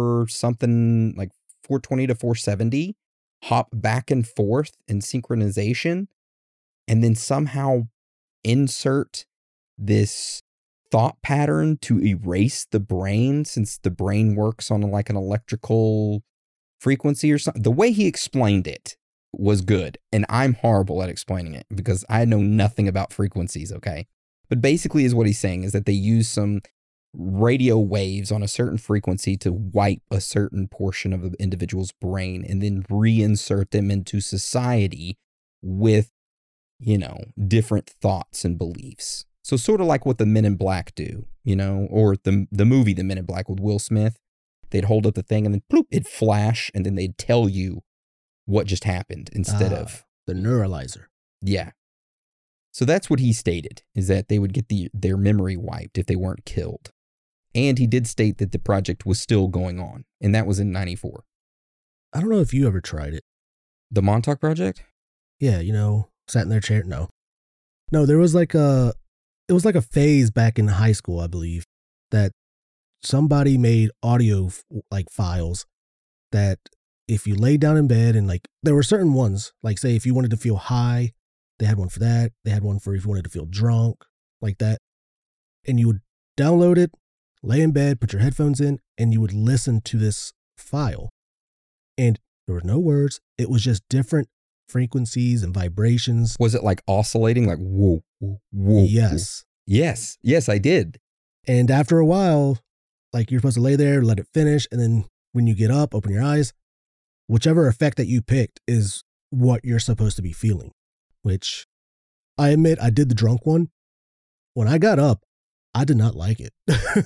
D: 420 to 470, hop back and forth in synchronization, and then somehow insert this thought pattern to erase the brain, since the brain works on like an electrical frequency or something. The way he explained it was good, and I'm horrible at explaining it because I know nothing about frequencies, okay? But basically is what he's saying is that they use some radio waves on a certain frequency to wipe a certain portion of the individual's brain and then reinsert them into society with, different thoughts and beliefs. So sort of like what the Men in Black do, or the movie The Men in Black with Will Smith. They'd hold up the thing and then bloop, it'd flash, and then they'd tell you what just happened instead of
E: the neuralizer.
D: Yeah. So that's what he stated, is that they would get their memory wiped if they weren't killed. And he did state that the project was still going on, and that was in 94.
E: I don't know if you ever tried it.
D: The Montauk Project?
E: Yeah, sat in their chair. No, there was it was like a phase back in high school, I believe, that somebody made audio files that if you laid down in bed and there were certain ones, like say if you wanted to feel high, they had one for that. They had one for if you wanted to feel drunk, like that. And you would download it, lay in bed, put your headphones in, and you would listen to this file. And there were no words. It was just different frequencies and vibrations.
D: Was it like oscillating, like whoa, whoa, whoa?
E: Yes.
D: Yes, I did.
E: And after a while, you're supposed to lay there, let it finish, and then when you get up, open your eyes, whichever effect that you picked is what you're supposed to be feeling, which I admit I did the drunk one. When I got up, I did not like it.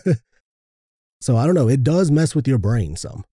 E: So I don't know. It does mess with your brain some.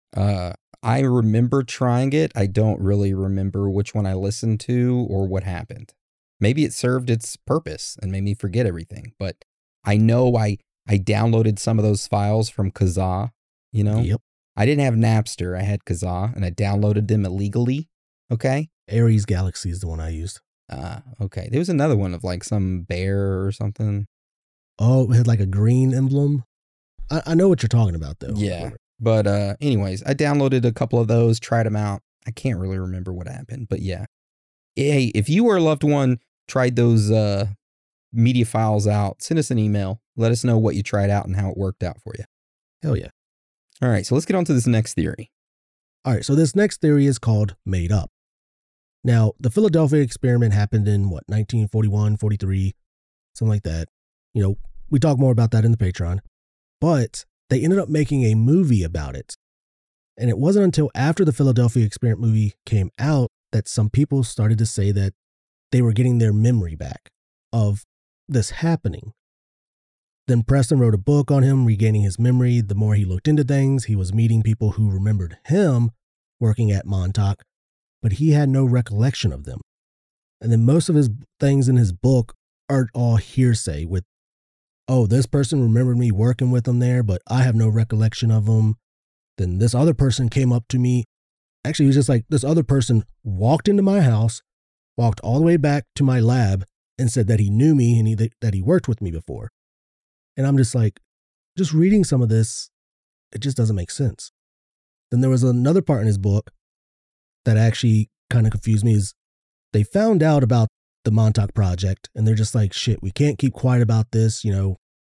D: I remember trying it. I don't really remember which one I listened to or what happened. Maybe it served its purpose and made me forget everything. But I know I downloaded some of those files from Kazaa,
E: Yep.
D: I didn't have Napster. I had Kazaa, and I downloaded them illegally. Okay.
E: Ares Galaxy is the one I used.
D: Okay. There was another one of some bear or something.
E: Oh, it had a green emblem. I know what you're talking about, though.
D: Yeah. But anyways, I downloaded a couple of those, tried them out. I can't really remember what happened, but yeah. Hey, if you or a loved one tried those media files out, send us an email. Let us know what you tried out and how it worked out for you.
E: Hell yeah.
D: All right, so let's get on to this next theory.
E: All right, so this next theory is called Made Up. Now, the Philadelphia experiment happened in 1941, 43, something like that. We talk more about that in the Patreon. But they ended up making a movie about it. And it wasn't until after the Philadelphia experiment movie came out that some people started to say that they were getting their memory back of this happening. Then Preston wrote a book on him regaining his memory. The more he looked into things, he was meeting people who remembered him working at Montauk, but he had no recollection of them. And then most of his things in his book are all hearsay with, oh, this person remembered me working with them there, but I have no recollection of them. Then this other person came up to me. Actually, it was just this other person walked into my house, walked all the way back to my lab and said that he knew me and that he worked with me before. And I'm just just reading some of this, it just doesn't make sense. Then there was another part in his book that actually kind of confused me is they found out about the Montauk Project and they're just shit, we can't keep quiet about this,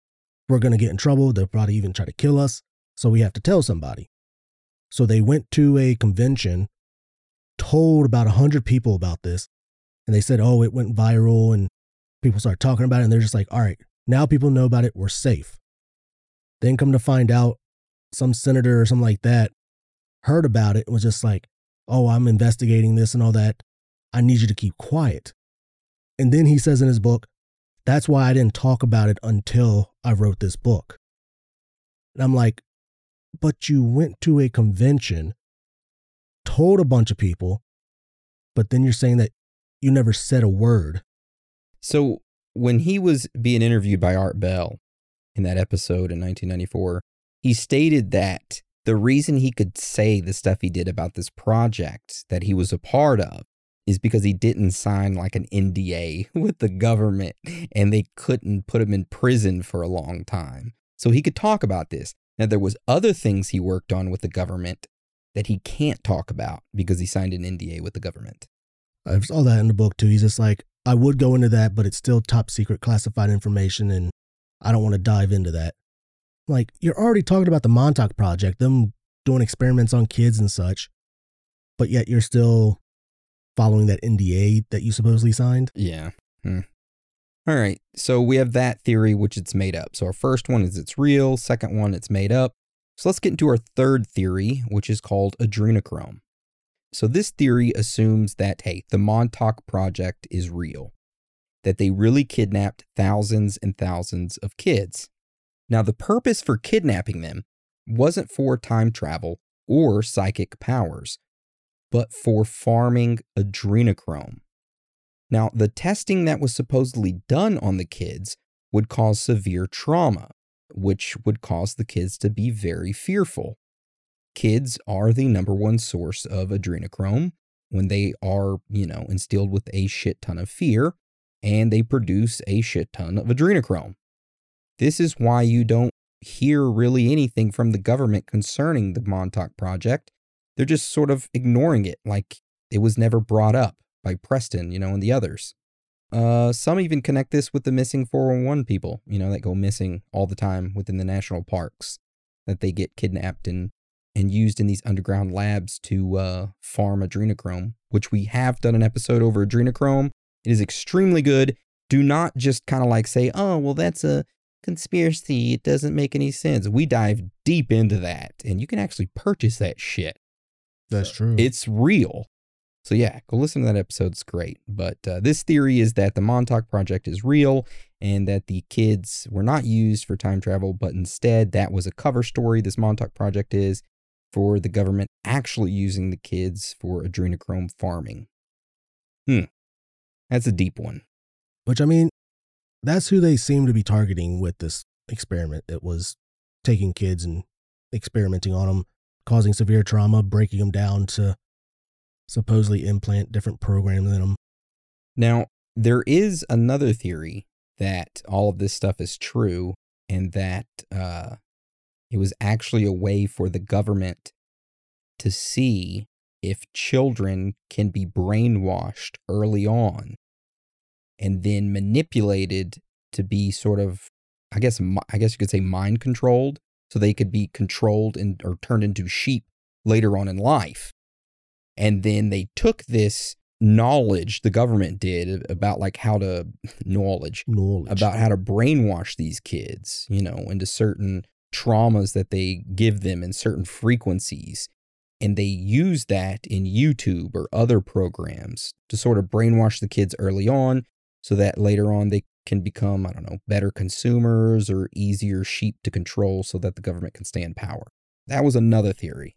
E: we're going to get in trouble. They'll probably even try to kill us. So we have to tell somebody. So they went to a convention, told about 100 people about this. And they said, oh, it went viral and people started talking about it. And they're just like, all right, now people know about it. We're safe. Then come to find out some senator or something like that heard about it and was just like, oh, I'm investigating this and all that. I need you to keep quiet. And then he says in his book, that's why I didn't talk about it until I wrote this book. And I'm like, but you went to a convention, told a bunch of people, but then you're saying that you never said a word.
D: So when he was being interviewed by Art Bell in that episode in 1994, he stated that the reason he could say the stuff he did about this project that he was a part of is because he didn't sign like an NDA with the government and they couldn't put him in prison for a long time. So he could talk about this. Now, there was other things he worked on with the government that he can't talk about because he signed an NDA with the government.
E: I saw that in the book too. He's just like, I would go into that, but it's still top secret classified information and I don't want to dive into that. Like, you're already talking about the Montauk Project, them doing experiments on kids and such, but yet you're still following that NDA that you supposedly signed?
D: Yeah. All right. So we have that theory, which it's made up. So our first one is it's real. Second one, it's made up. So let's get into our third theory, which is called adrenochrome. So this theory assumes that, hey, the Montauk Project is real, that they really kidnapped thousands and thousands of kids. Now, the purpose for kidnapping them wasn't for time travel or psychic powers, but for farming adrenochrome. Now, the testing that was supposedly done on the kids would cause severe trauma, which would cause the kids to be very fearful. Kids are the number one source of adrenochrome when they are, instilled with a shit ton of fear, and they produce a shit ton of adrenochrome. This is why you don't hear really anything from the government concerning the Montauk Project. They're just sort of ignoring it like it was never brought up by Preston, and the others. Some even connect this with the missing 411 people, that go missing all the time within the national parks, that they get kidnapped and used in these underground labs to farm adrenochrome, which we have done an episode over adrenochrome. It is extremely good. Do not just kind of like say, oh, well, that's a conspiracy. It doesn't make any sense. We dive deep into that, and you can actually purchase that shit.
E: That's true.
D: It's real. So yeah, go listen to that episode. It's great. But this theory is that the Montauk Project is real and that the kids were not used for time travel, but instead that was a cover story, this Montauk Project is, for the government actually using the kids for adrenochrome farming. That's a deep one.
E: Which, I mean, that's who they seem to be targeting with this experiment. It was taking kids and experimenting on them, causing severe trauma, breaking them down to supposedly implant different programs in them.
D: Now, there is another theory that all of this stuff is true and that it was actually a way for the government to see if children can be brainwashed early on and then manipulated to be sort of, I guess you could say mind controlled, so they could be controlled or turned into sheep later on in life. And then they took this knowledge the government did about like how to about how to brainwash these kids, into certain traumas that they give them in certain frequencies. And they use that in YouTube or other programs to sort of brainwash the kids early on so that later on they can become, better consumers or easier sheep to control so that the government can stay in power. That was another theory.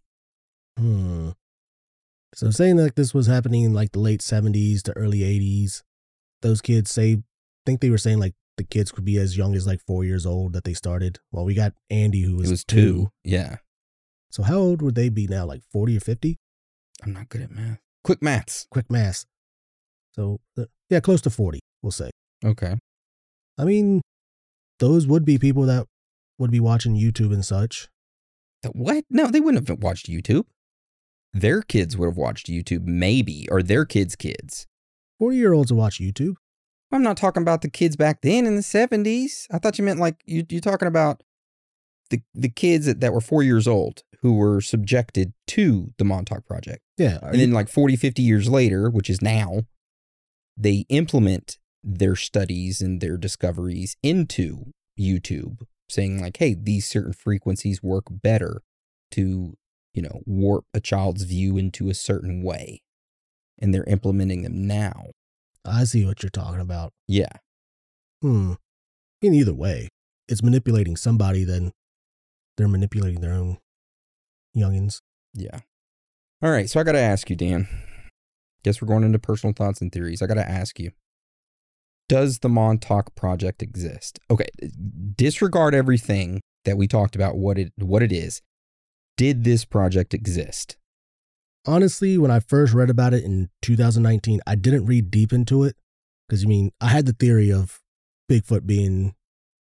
E: So saying that this was happening in like the late 70s to early 80s, those kids think they were saying like the kids could be as young as like 4 years old that they started. Well, we got Andy who was 2.
D: Yeah.
E: So how old would they be now? Like 40 or 50?
D: I'm not good at math. Quick maths.
E: So yeah, close to 40, we'll say.
D: Okay.
E: I mean, those would be people that would be watching YouTube and such.
D: What? No, they wouldn't have watched YouTube. Their kids would have watched YouTube, maybe, or their kids' kids.
E: 40-year-olds will watch YouTube.
D: I'm not talking about the kids back then in the 70s. I thought you meant like you're talking about the kids that were 4 years old who were subjected to the Montauk Project.
E: Yeah.
D: And then like 40, 50 years later, which is now, they implement their studies and their discoveries into YouTube, saying like, hey, these certain frequencies work better to, warp a child's view into a certain way. And they're implementing them now.
E: I see what you're talking about.
D: Yeah.
E: In either way, it's manipulating somebody, then they're manipulating their own youngins.
D: Yeah. All right. So I got to ask you, Dan. Guess we're going into personal thoughts and theories. I got to ask you, does the Montauk Project exist? Okay. Disregard everything that we talked about, what it is. Did this project exist?
E: Honestly, when I first read about it in 2019, I didn't read deep into it because, I had the theory of Bigfoot being,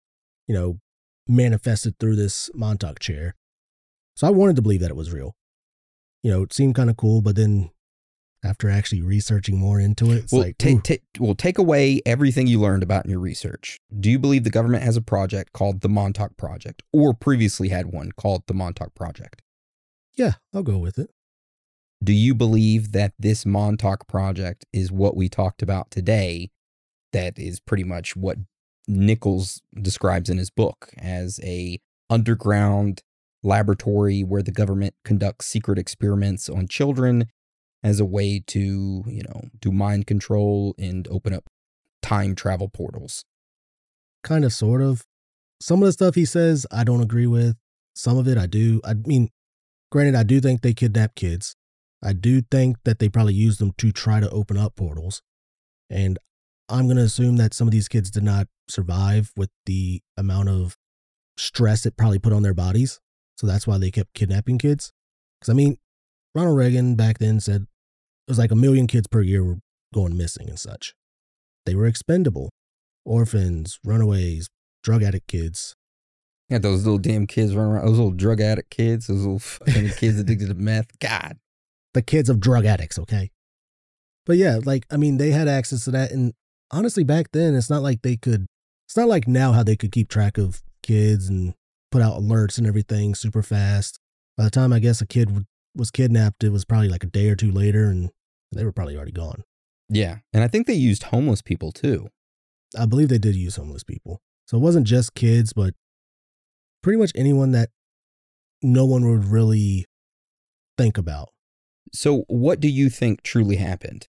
E: manifested through this Montauk chair. So I wanted to believe that it was real. It seemed kind of cool, but then after actually researching more into it, it's
D: take away everything you learned about in your research. Do you believe the government has a project called the Montauk Project, or previously had one called the Montauk Project?
E: Yeah, I'll go with it.
D: Do you believe that this Montauk Project is what we talked about today? That is pretty much what Nichols describes in his book as a underground laboratory where the government conducts secret experiments on children as a way to, do mind control and open up time travel portals.
E: Kind of, sort of. Some of the stuff he says, I don't agree with. Some of it I do. Granted, I do think they kidnap kids. I do think that they probably use them to try to open up portals. And I'm going to assume that some of these kids did not survive with the amount of stress it probably put on their bodies. So that's why they kept kidnapping kids. Because, Ronald Reagan back then said it was like 1 million kids per year were going missing and such. They were expendable. Orphans, runaways, drug addict kids.
D: Yeah, those little damn kids running around, those little drug addict kids, those little fucking kids addicted to meth. God.
E: The kids of drug addicts, okay? But yeah, they had access to that. And honestly, back then, it's not like now how they could keep track of kids and put out alerts and everything super fast. By the time I guess a kid was kidnapped, it was probably like a day or two later and they were probably already gone.
D: Yeah. And I think they used homeless people too.
E: I believe they did use homeless people. So it wasn't just kids, but pretty much anyone that no one would really think about.
D: So what do you think truly happened?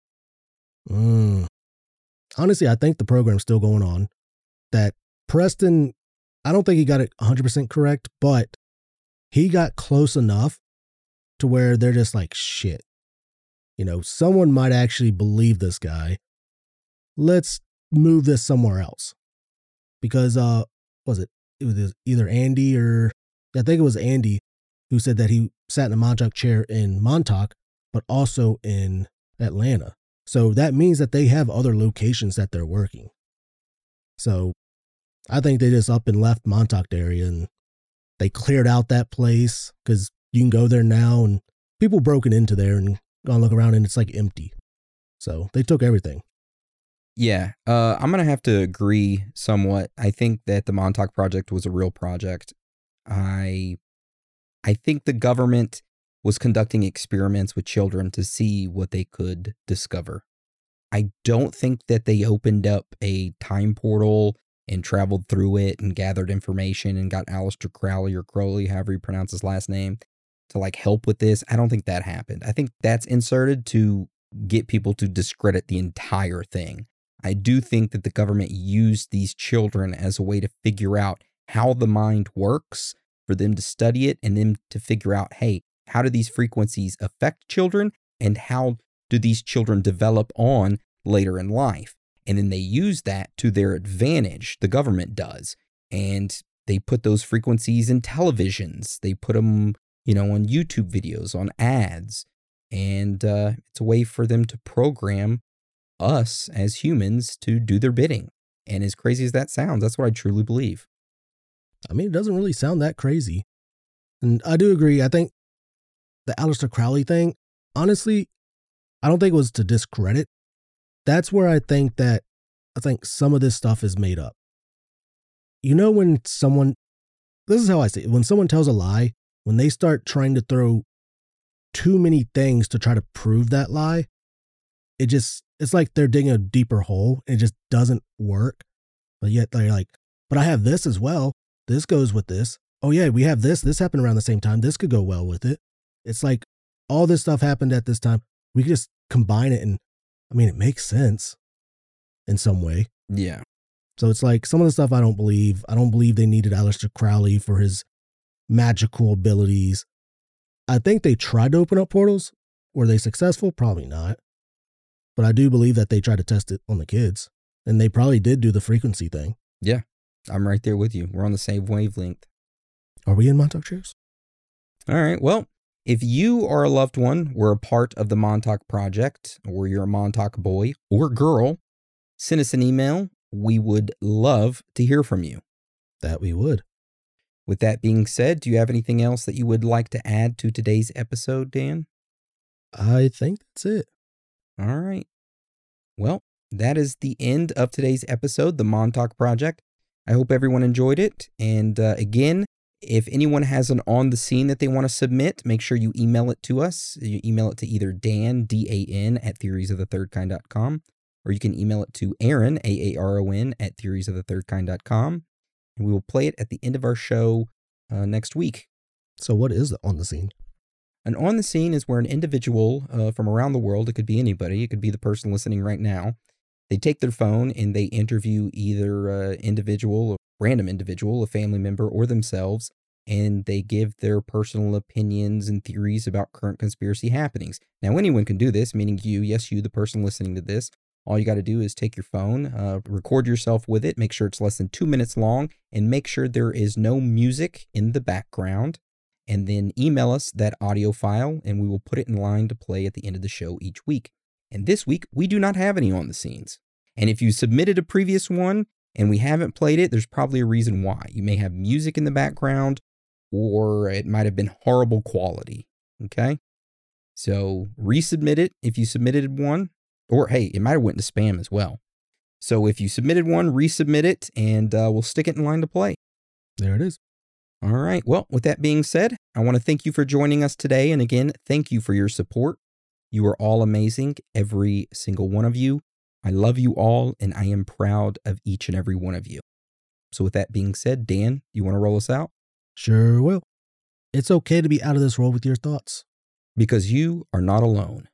E: Honestly, I think the program's still going on. That Preston, I don't think he got it 100% correct, but he got close enough to where they're just like, shit. Someone might actually believe this guy. Let's move this somewhere else. Because, it was either Andy or, I think it was Andy who said that he sat in a Montauk chair in Montauk, but also in Atlanta. So that means that they have other locations that they're working. So I think they just up and left Montauk area and they cleared out that place because you can go there now and people broken into there and gone look around and it's like empty. So they took everything.
D: Yeah, I'm going to have to agree somewhat. I think that the Montauk Project was a real project. I think the government was conducting experiments with children to see what they could discover. I don't think that they opened up a time portal and traveled through it and gathered information and got Aleister Crowley or Crowley, however you pronounce his last name, to like help with this. I don't think that happened. I think that's inserted to get people to discredit the entire thing. I do think that the government used these children as a way to figure out how the mind works, for them to study it and then to figure out, hey, how do these frequencies affect children and how do these children develop on later in life? And then they use that to their advantage, the government does. And they put those frequencies in televisions. They put them, on YouTube videos, on ads. And it's a way for them to program us as humans to do their bidding. And as crazy as that sounds, that's what I truly believe.
E: It doesn't really sound that crazy. And I do agree. I think the Aleister Crowley thing, honestly, I don't think it was to discredit. That's where I think that I think some of this stuff is made up. You know, this is how I see it. When someone tells a lie, when they start trying to throw too many things to try to prove that lie, it's like they're digging a deeper hole. And it just doesn't work. But yet they're like, but I have this as well. This goes with this. Oh yeah, we have this. This happened around the same time. This could go well with it. It's like all this stuff happened at this time. We could just combine it, and I mean, it makes sense in some way.
D: Yeah.
E: So it's like some of the stuff I don't believe. I don't believe they needed Aleister Crowley for his magical abilities. I think they tried to open up portals. Were they successful? Probably not. But I do believe that they tried to test it on the kids. And they probably did do the frequency thing.
D: Yeah. I'm right there with you. We're on the same wavelength.
E: Are we in Montauk Chairs?
D: All right. Well, if you or a loved one were a part of the Montauk Project, or you're a Montauk boy or girl, send us an email. We would love to hear from you.
E: That we would.
D: With that being said, do you have anything else that you would like to add to today's episode, Dan?
E: I think that's it.
D: All right. Well, that is the end of today's episode, the Montauk Project. I hope everyone enjoyed it. And again, if anyone has an on the scene that they want to submit, make sure you email it to us. You email it to either Dan, D-A-N, at theoriesofthethirdkind.com, or you can email it to Aaron, A-A-R-O-N, at theoriesofthethirdkind.com. And we will play it at the end of our show next week.
E: So what is the on the scene?
D: An on the scene is where an individual from around the world, it could be anybody, it could be the person listening right now, they take their phone and they interview either an individual, a random individual, a family member, or themselves, and they give their personal opinions and theories about current conspiracy happenings. Now, anyone can do this, meaning you, yes, you, the person listening to this. All you got to do is take your phone, record yourself with it, make sure it's less than 2 minutes long, and make sure there is no music in the background, and then email us that audio file, and we will put it in line to play at the end of the show each week. And this week, we do not have any on the scenes. And if you submitted a previous one and we haven't played it, there's probably a reason why. You may have music in the background, or it might have been horrible quality. Okay? So resubmit it if you submitted one, or hey, it might have went to spam as well. So if you submitted one, resubmit it, and we'll stick it in line to play.
E: There it is.
D: All right. Well, with that being said, I want to thank you for joining us today. And again, thank you for your support. You are all amazing, every single one of you. I love you all, and I am proud of each and every one of you. So with that being said, Dan, you want to roll us out?
E: Sure will. It's okay to be out of this world with your thoughts.
D: Because you are not alone.